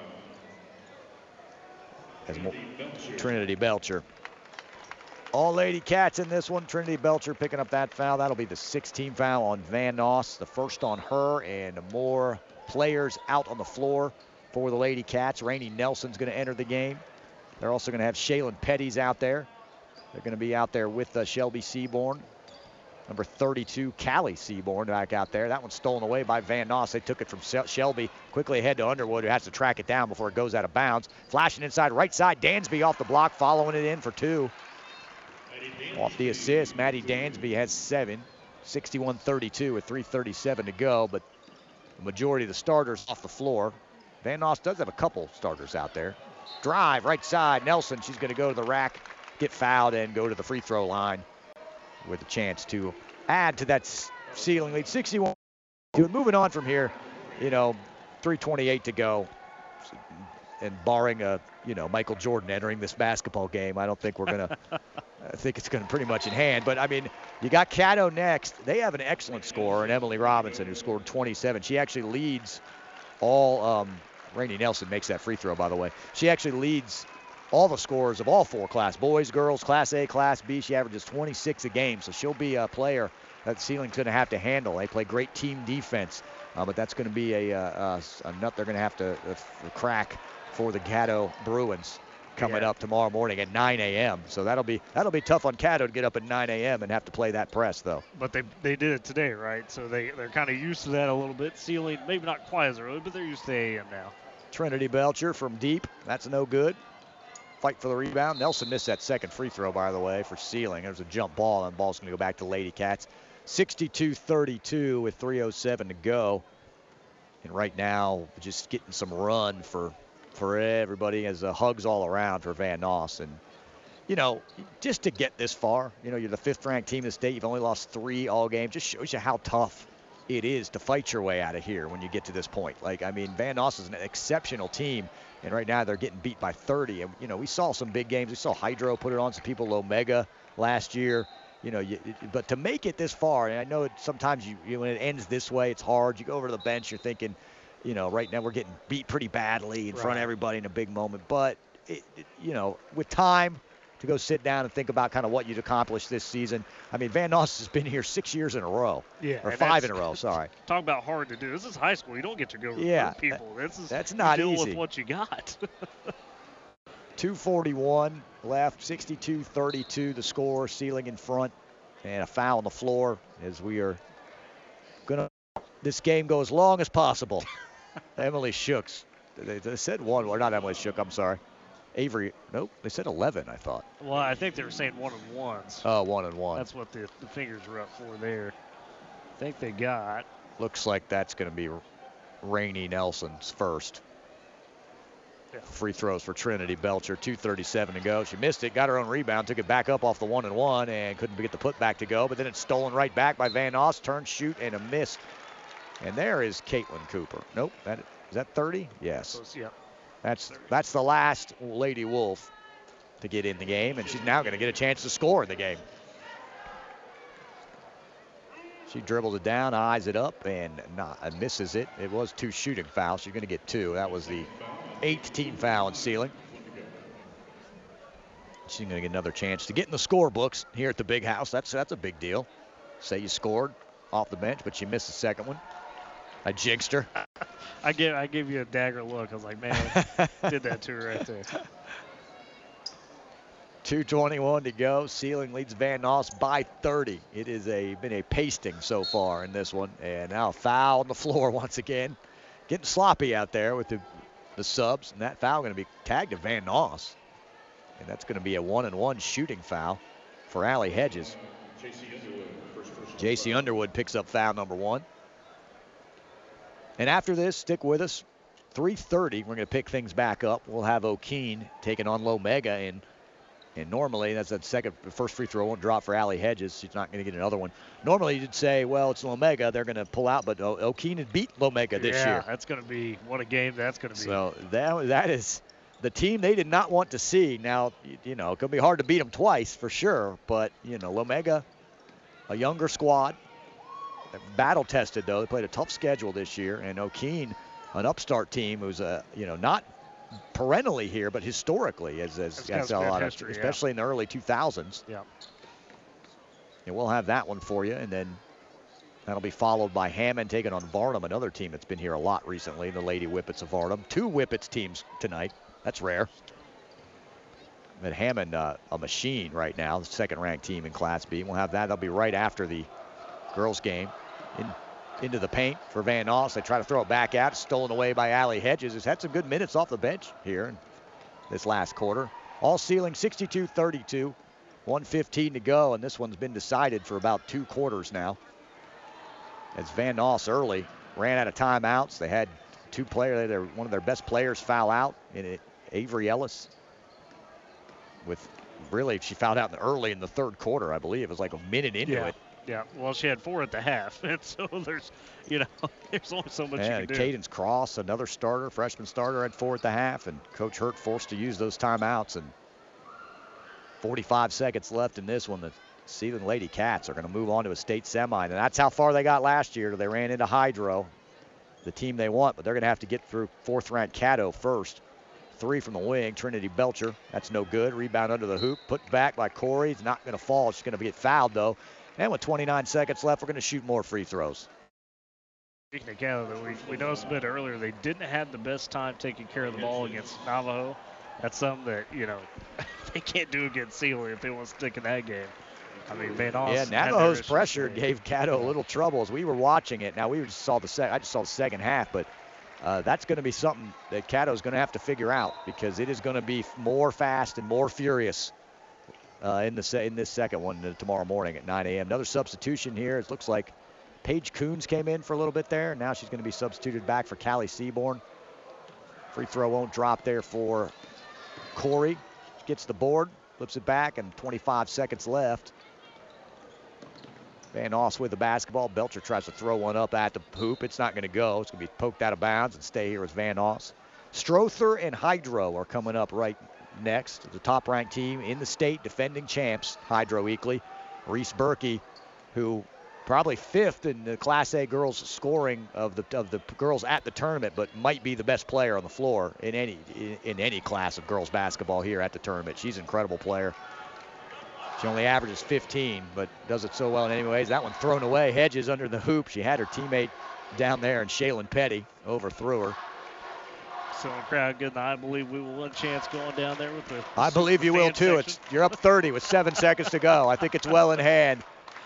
as Trinity Belcher. All Lady Cats in this one. Trinity Belcher picking up that foul. That'll be the 16th foul on Van Noss. The first on her, and more players out on the floor for the Lady Cats. Rainey Nelson's going to enter the game. They're also going to have Shaylin Petty's out there. They're going to be out there with Shelby Seaborn. Number 32, Callie Seaborn back out there. That one's stolen away by Van Noss. They took it from Shelby. Quickly ahead to Underwood, who has to track it down before it goes out of bounds. Flashing inside right side. Dansby off the block, following it in for 2. Off the assist, Maddie Dansby has 7. 61-32 with 3:37 to go, but the majority of the starters off the floor. Van Noss does have a couple starters out there. Drive, right side. Nelson, she's going to go to the rack, get fouled, and go to the free throw line with a chance to add to that Sealing lead. 61. Moving on from here, 3:28 to go. And barring Michael Jordan entering this basketball game, I don't think we're going to I think it's going to pretty much in hand. But, I mean, you got Caddo next. They have an excellent scorer, and Emily Robinson, who scored 27. She actually leads all Rainey Nelson makes that free throw, by the way. She actually leads all the scores of all 4 class, boys, girls, Class A, Class B. She averages 26 a game, so she'll be a player that Sealing's going to have to handle. They play great team defense, but that's going to be a nut they're going to have to crack for the Caddo Bruins coming up tomorrow morning at 9 a.m. So that'll be tough on Caddo to get up at 9 a.m. and have to play that press, though. But they did it today, right? So they're kind of used to that a little bit. Sealing, maybe not quite as early, but they're used to AM now. Trinity Belcher from deep. That's no good. Fight for the rebound. Nelson missed that second free throw, by the way, for Sealing. There's a jump ball, and the ball's going to go back to Lady Cats. 62-32 with 3:07 to go. And right now, just getting some run for everybody as hugs all around for Van Noss. And, you know, just to get this far, you know, you're the 5th-ranked team in the state. You've only lost 3 all game. Just shows you how tough it is to fight your way out of here when you get to this point. Like, I mean, Van Noss is an exceptional team, and right now they're getting beat by 30. And, you know, we saw some big games. We saw Hydro put it on some people, Omega last year. You know, but to make it this far, and I know sometimes when it ends this way, it's hard. You go over to the bench, you're thinking, you know, right now we're getting beat pretty badly in front of everybody in a big moment. But, you know, with time to go sit down and think about kind of what you'd accomplish this season. I mean, Van Noss has been here 6 years in a row. Yeah. Or 5 in a row, sorry. Talk about hard to do. This is high school. You don't get to go recruit people. That's not easy. Deal with what you got. 2:41 left, 62-32 the score, Sealing in front, and a foul on the floor as we are going to, this game go as long as possible. Emily Shooks, they said 1, or not Emily Shook, I'm sorry. Avery, nope, they said 11, I thought. Well, I think they were saying 1-on-1s. Oh, 1-on-1. That's what the fingers were up for there. I think they got. Looks like that's going to be Rainey Nelson's first. Yeah. Free throws for Trinity Belcher, 2:37 to go. She missed it, got her own rebound, took it back up off the 1-and-1, and couldn't get the putback to go. But then it's stolen right back by Van Noss. Turn, shoot, and a miss. And there is Caitlin Cooper. Nope, is that 30? Yes. Yep. That's the last Lady Wolf to get in the game, and she's now going to get a chance to score in the game. She dribbles it down, eyes it up, and misses it. It was 2 shooting fouls. She's going to get 2. That was the 8th team foul in Sealing. She's going to get another chance to get in the scorebooks here at the Big House. That's a big deal. Say you scored off the bench, but she missed the second one. I jinxed her. I gave you a dagger look. I was like, man, did that to her right there. 2:21 to go. Sealing leads Van Noss by 30. It has been a pasting so far in this one. And now a foul on the floor once again. Getting sloppy out there with the subs. And that foul going to be tagged to Van Noss. And that's going to be a 1-and-1 shooting foul for Allie Hedges. J.C. Underwood picks up foul number 1. And after this, stick with us. 3:30, we're going to pick things back up. We'll have O'Keene taking on Lomega, and normally that's the first free throw won't drop for Allie Hedges. She's not going to get another one. Normally you'd say, well, it's Lomega, they're going to pull out, but O'Keene had beat Lomega this year. Yeah, that's going to be what a game that's going to be. So that is the team they did not want to see. Now, you know, it's going to be hard to beat them twice for sure, but you know, Lomega, a younger squad. They're battle tested though. They played a tough schedule this year, and O'Keene, an upstart team who's not perennially here, but historically has got a lot of, especially in the early 2000s. Yeah. And we'll have that one for you, and then that'll be followed by Hammond taking on Varnum, another team that's been here a lot recently, the Lady Whippets of Varnum. 2 Whippets teams tonight. That's rare. But Hammond, a machine right now, the 2nd-ranked team in Class B. We'll have that. That'll be right after the girls' game. Into the paint for Van Noss. They try to throw it back out. Stolen away by Allie Hedges, who's had some good minutes off the bench here in this last quarter. All Sealing 62-32. 1:15 to go, and this one's been decided for about 2 quarters now. As Van Noss early ran out of timeouts. They had 2 players, one of their best players foul out in it, Avery Ellis. She fouled out early in the 3rd quarter, I believe. It was like a minute into it. Yeah, well, she had 4 at the half, and so there's only so much you can do. Cadence Cross, another starter, freshman starter, had 4 at the half, and Coach Hurt forced to use those timeouts. And 45 seconds left in this one. The Sealing Lady Cats are going to move on to a state semi, and that's how far they got last year. They ran into Hydro, the team they want, but they're going to have to get through 4th-ranked Caddo first. three from the wing. Trinity Belcher. That's no good. Rebound under the hoop. Put back by Corey. It's not going to fall. She's going to get fouled, though. And with 29 seconds left, we're going to shoot more free throws. Speaking of Canada, we noticed a bit earlier they didn't have the best time taking care of the ball against Navajo. That's something that, they can't do against Sealing if they want to stick in that game. I mean, Van Os. Yeah, Navajo's pressure gave Caddo a little trouble as we were watching it. Now, I just saw the second half, but that's going to be something that Caddo's going to have to figure out because it is going to be more fast and more furious in this second one tomorrow morning at 9 a.m. Another substitution here. It looks like Paige Coons came in for a little bit there. Now she's going to be substituted back for Callie Seaborn. Free throw won't drop there for Corey. Gets the board, flips it back, and 25 seconds left. Van Os with the basketball. Belcher tries to throw one up at the hoop. It's not going to go. It's going to be poked out of bounds and stay here with Van Os. Strother and Hydro are coming up right next. The top-ranked team in the state, defending champs, Hydro Eakly. Reese Berkey, who probably fifth in the Class A girls scoring of the girls at the tournament, but might be the best player on the floor in any class of girls basketball here at the tournament. She's an incredible player. She only averages 15, but does it so well in any ways. That one thrown away. Hedges under the hoop. She had her teammate down there, and Shaylin Petty overthrew her. So the crowd getting the I believe we will win chance going down there with the I believe you will too. You're up 30 with 7 seconds to go. I think it's well in hand.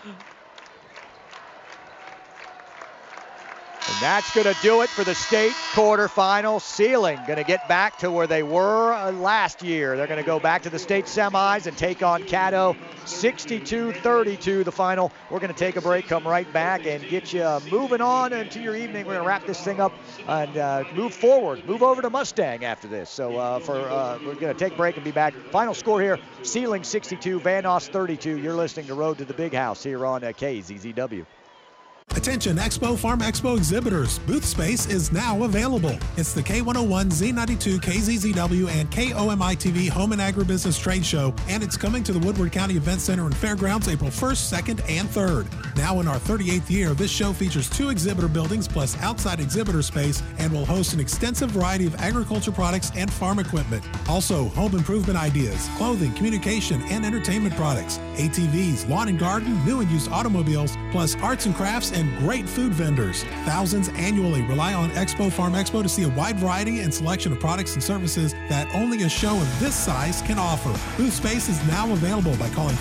And that's going to do it for the state quarterfinal. Sealing going to get back to where they were last year. They're going to go back to the state semis and take on Caddo. 62-32 the final. We're going to take a break, come right back, and get you moving on into your evening. We're going to wrap this thing up and move forward. Move over to Mustang after this. So we're going to take a break and be back. Final score here, Sealing 62, Van Os 32. You're listening to Road to the Big House here on KZZW. Attention Expo Farm Expo exhibitors. Booth space is now available. It's the K101, Z92, KZZW, and KOMI-TV Home and Agribusiness Trade Show, and it's coming to the Woodward County Event Center and Fairgrounds April 1st, 2nd, and 3rd. Now in our 38th year, this show features 2 exhibitor buildings plus outside exhibitor space and will host an extensive variety of agriculture products and farm equipment. Also, home improvement ideas, clothing, communication, and entertainment products, ATVs, lawn and garden, new and used automobiles, plus arts and crafts and great food vendors. Thousands annually rely on Expo Farm Expo to see a wide variety and selection of products and services that only a show of this size can offer. Booth space is now available by calling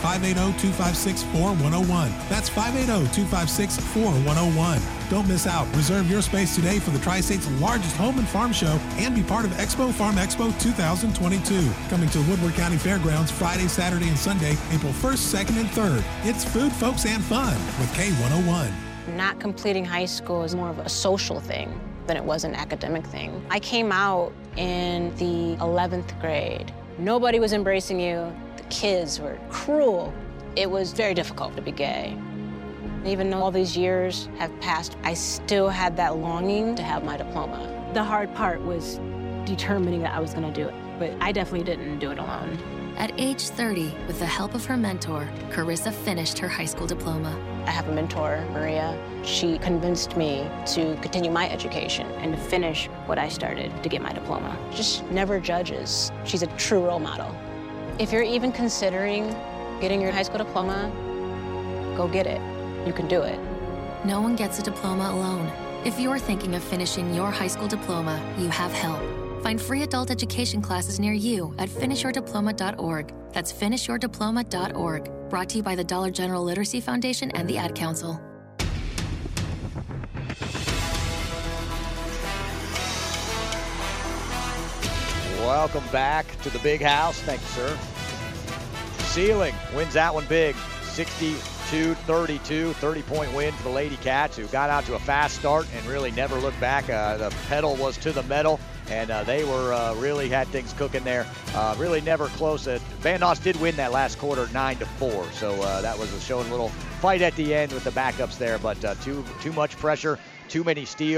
580-256-4101. That's 580-256-4101. Don't miss out. Reserve your space today for the Tri-State's largest home and farm show and be part of Expo Farm Expo 2022. Coming to the Woodward County Fairgrounds Friday, Saturday, and Sunday, April 1st, 2nd, and 3rd. It's food, folks, and fun with K101. Not completing high school is more of a social thing than it was an academic thing. I came out in the 11th grade. Nobody was embracing you. The kids were cruel. It was very difficult to be gay. Even though all these years have passed, I still had that longing to have my diploma. The hard part was determining that I was going to do it, but I definitely didn't do it alone. At age 30, with the help of her mentor, Carissa finished her high school diploma. I have a mentor, Maria. She convinced me to continue my education and to finish what I started to get my diploma. Just never judges. She's a true role model. If you're even considering getting your high school diploma, go get it. You can do it. No one gets a diploma alone. If you're thinking of finishing your high school diploma, you have help. Find free adult education classes near you at finishyourdiploma.org. That's finishyourdiploma.org. Brought to you by the Dollar General Literacy Foundation and the Ad Council. Welcome back to the Big House. Thank you, sir. Sealing wins that one big. 62-32, 30-point win for the Lady Cats, who got out to a fast start and really never looked back. The pedal was to the metal, and they were really had things cooking there. Really never close. Van Os did win that last quarter 9-4, so that was showing a little fight at the end with the backups there, but too much pressure, too many steals,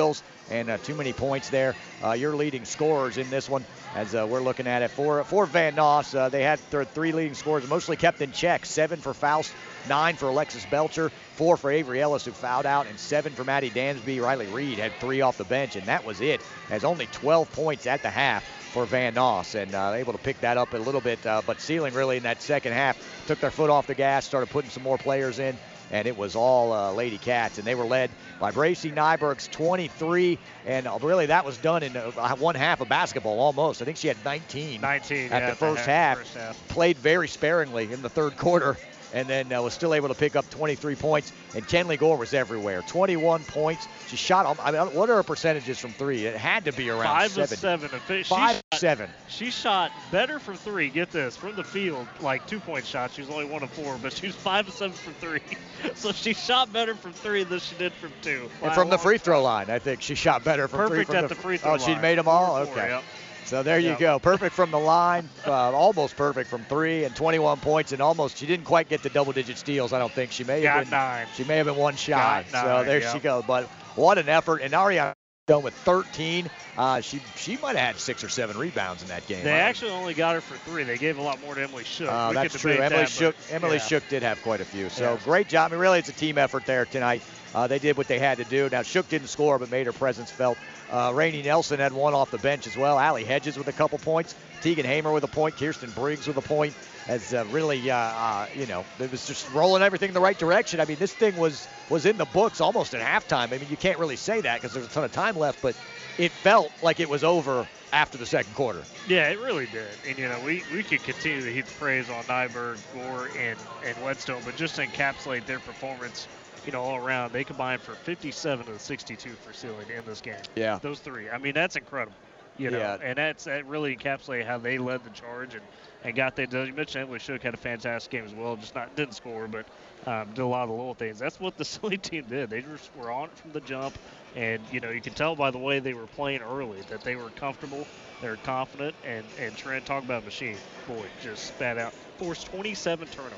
and too many points there. Your leading scorers in this one, as we're looking at it, for Van Noss, they had their 3 leading scorers, mostly kept in check. 7 for Faust, 9 for Alexis Belcher, 4 for Avery Ellis, who fouled out, and 7 for Maddie Dansby. Riley Reed had 3 off the bench, and that was it. Has only 12 points at the half for Van Noss, and able to pick that up a little bit. But Sealing really in that second half took their foot off the gas, started putting some more players in, and it was all Lady Cats, and they were led by Bracy Nyberg's 23, and really that was done in one half of basketball almost. I think she had 19 at the first half. Played very sparingly in the third quarter, and then was still able to pick up 23 points. And Kenley Gore was everywhere. 21 points. She shot, I mean, what are her percentages from 3? It had to be around 5 of 7. 5 of 7. She shot better from 3, get this, from the field, like 2-point shots. She was only 1 of 4, but she was 5 of 7 from 3. So she shot better from 3 than she did from 2. And from the free throw line, I think she shot better from 3. Perfect at the free throw line. Oh, she made them all? Okay. Yep. So there you go. Perfect from the line, almost perfect from 3, and 21 points, and almost, she didn't quite get the double-digit steals, I don't think. She may have been 9. She may have been 1 shy. Got 9, so there she goes. But what an effort. And Ariana done with 13. She might have had 6 or 7 rebounds in that game. They actually only got her for 3. They gave a lot more to Emily Shook. That's true. Emily Shook did have quite a few. So great job. I mean, really, it's a team effort there tonight. They did what they had to do. Now, Shook didn't score, but made her presence felt. Rainey Nelson had 1 off the bench as well. Allie Hedges with a couple points. Tegan Hamer with a point. Kirsten Briggs with a point. As really, it was just rolling everything in the right direction. I mean, this thing was in the books almost at halftime. I mean, you can't really say that because there's a ton of time left, but it felt like it was over after the second quarter. Yeah, it really did. And, we could continue to heap praise on Nyberg, Gore, and Whetstone, but just to encapsulate their performance, all around, they combined for 57 of the 62 for Sealing in this game. Yeah. Those 3. I mean, that's incredible. And that really encapsulated how they led the charge and got that done. You mentioned Emily Shook had a fantastic game as well. Just didn't score, but did a lot of the little things. That's what the Sealing team did. They just were on it from the jump, and you could tell by the way they were playing early that they were comfortable, they were confident, and Trent, talk about machine. Boy, just spat out. Forced 27 turnovers.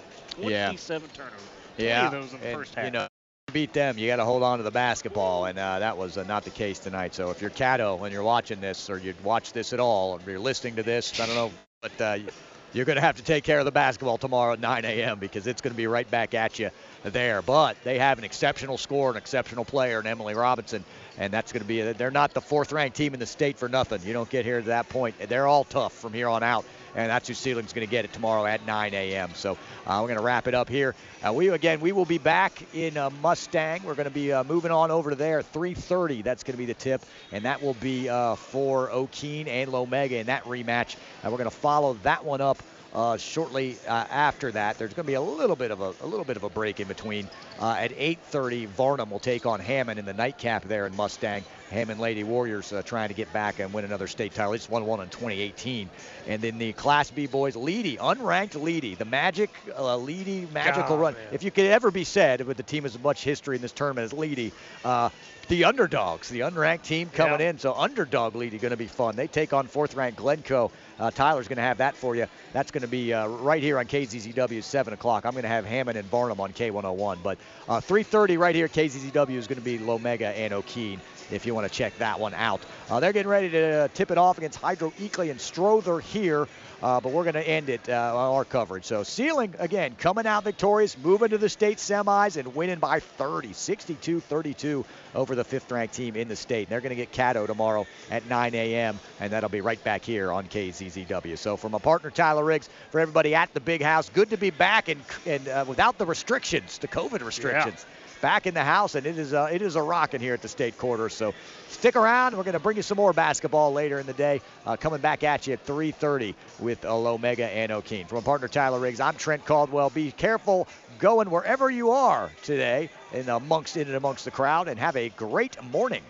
27 turnovers. 20 of those in the first half. Beat them, you got to hold on to the basketball, and that was not the case tonight. So if you're Caddo and you're watching this, or you watch this at all, or you're listening to this, I don't know, but you're going to have to take care of the basketball tomorrow at 9 a.m. because it's going to be right back at you there. But they have an exceptional scorer, an exceptional player in Emily Robinson, and that's going to be, they're not the 4th-ranked team in the state for nothing. You don't get here to that point. They're all tough from here on out. And that's who Sealing's going to get it tomorrow at 9 a.m. So we're going to wrap it up here. We will be back in Mustang. We're going to be moving on over to there at 3:30. That's going to be the tip, and that will be for O'Keene and Lomega in that rematch. And we're going to follow that one up shortly after that. There's going to be a little bit of a break in between. At 8:30, Varnum will take on Hammond in the nightcap there in Mustang. Hammond Lady Warriors trying to get back and win another state title. They just won one in 2018. And then the Class B boys, Leedy, unranked Leedy, the Leedy magical run. Man. If you could ever be said with the team as much history in this tournament as Leedy, the underdogs, the unranked team coming in. So underdog Leedy going to be fun. They take on 4th-ranked Glencoe. Tyler's going to have that for you. That's going to be right here on KZZW 7 o'clock. I'm going to have Hammond and Varnum on K101. But 3:30 right here, KZZW is going to be Lomega and O'Keene, if you want to check that one out. They're getting ready to tip it off against Hydro Eakly and Strother here, but we're going to end it on our coverage. So Sealing, again, coming out victorious, moving to the state semis and winning by 30, 62-32 over the 5th-ranked team in the state. And they're going to get Caddo tomorrow at 9 a.m., and that'll be right back here on KZZW. So for my partner Tyler Riggs, for everybody at the Big House, good to be back and without the restrictions, the COVID restrictions. Yeah. Back in the house, and it is a rocking here at the state quarter. So stick around. We're going to bring you some more basketball later in the day, coming back at you at 3:30 with Lomega and O'Keene. From my partner Tyler Riggs, I'm Trent Caldwell. Be careful going wherever you are today in and amongst the crowd, and have a great morning.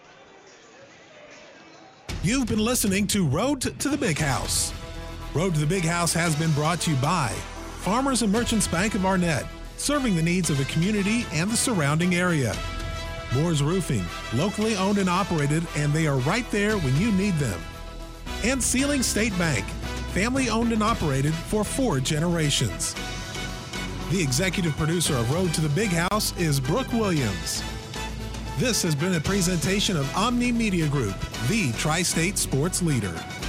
You've been listening to Road to the Big House. Road to the Big House has been brought to you by Farmers and Merchants Bank of Arnett, serving the needs of the community and the surrounding area. Moore's Roofing, locally owned and operated, and they are right there when you need them. And Sealing State Bank, family owned and operated for 4 generations. The executive producer of Road to the Big House is Brooke Williams. This has been a presentation of Omni Media Group, the Tri-State sports leader.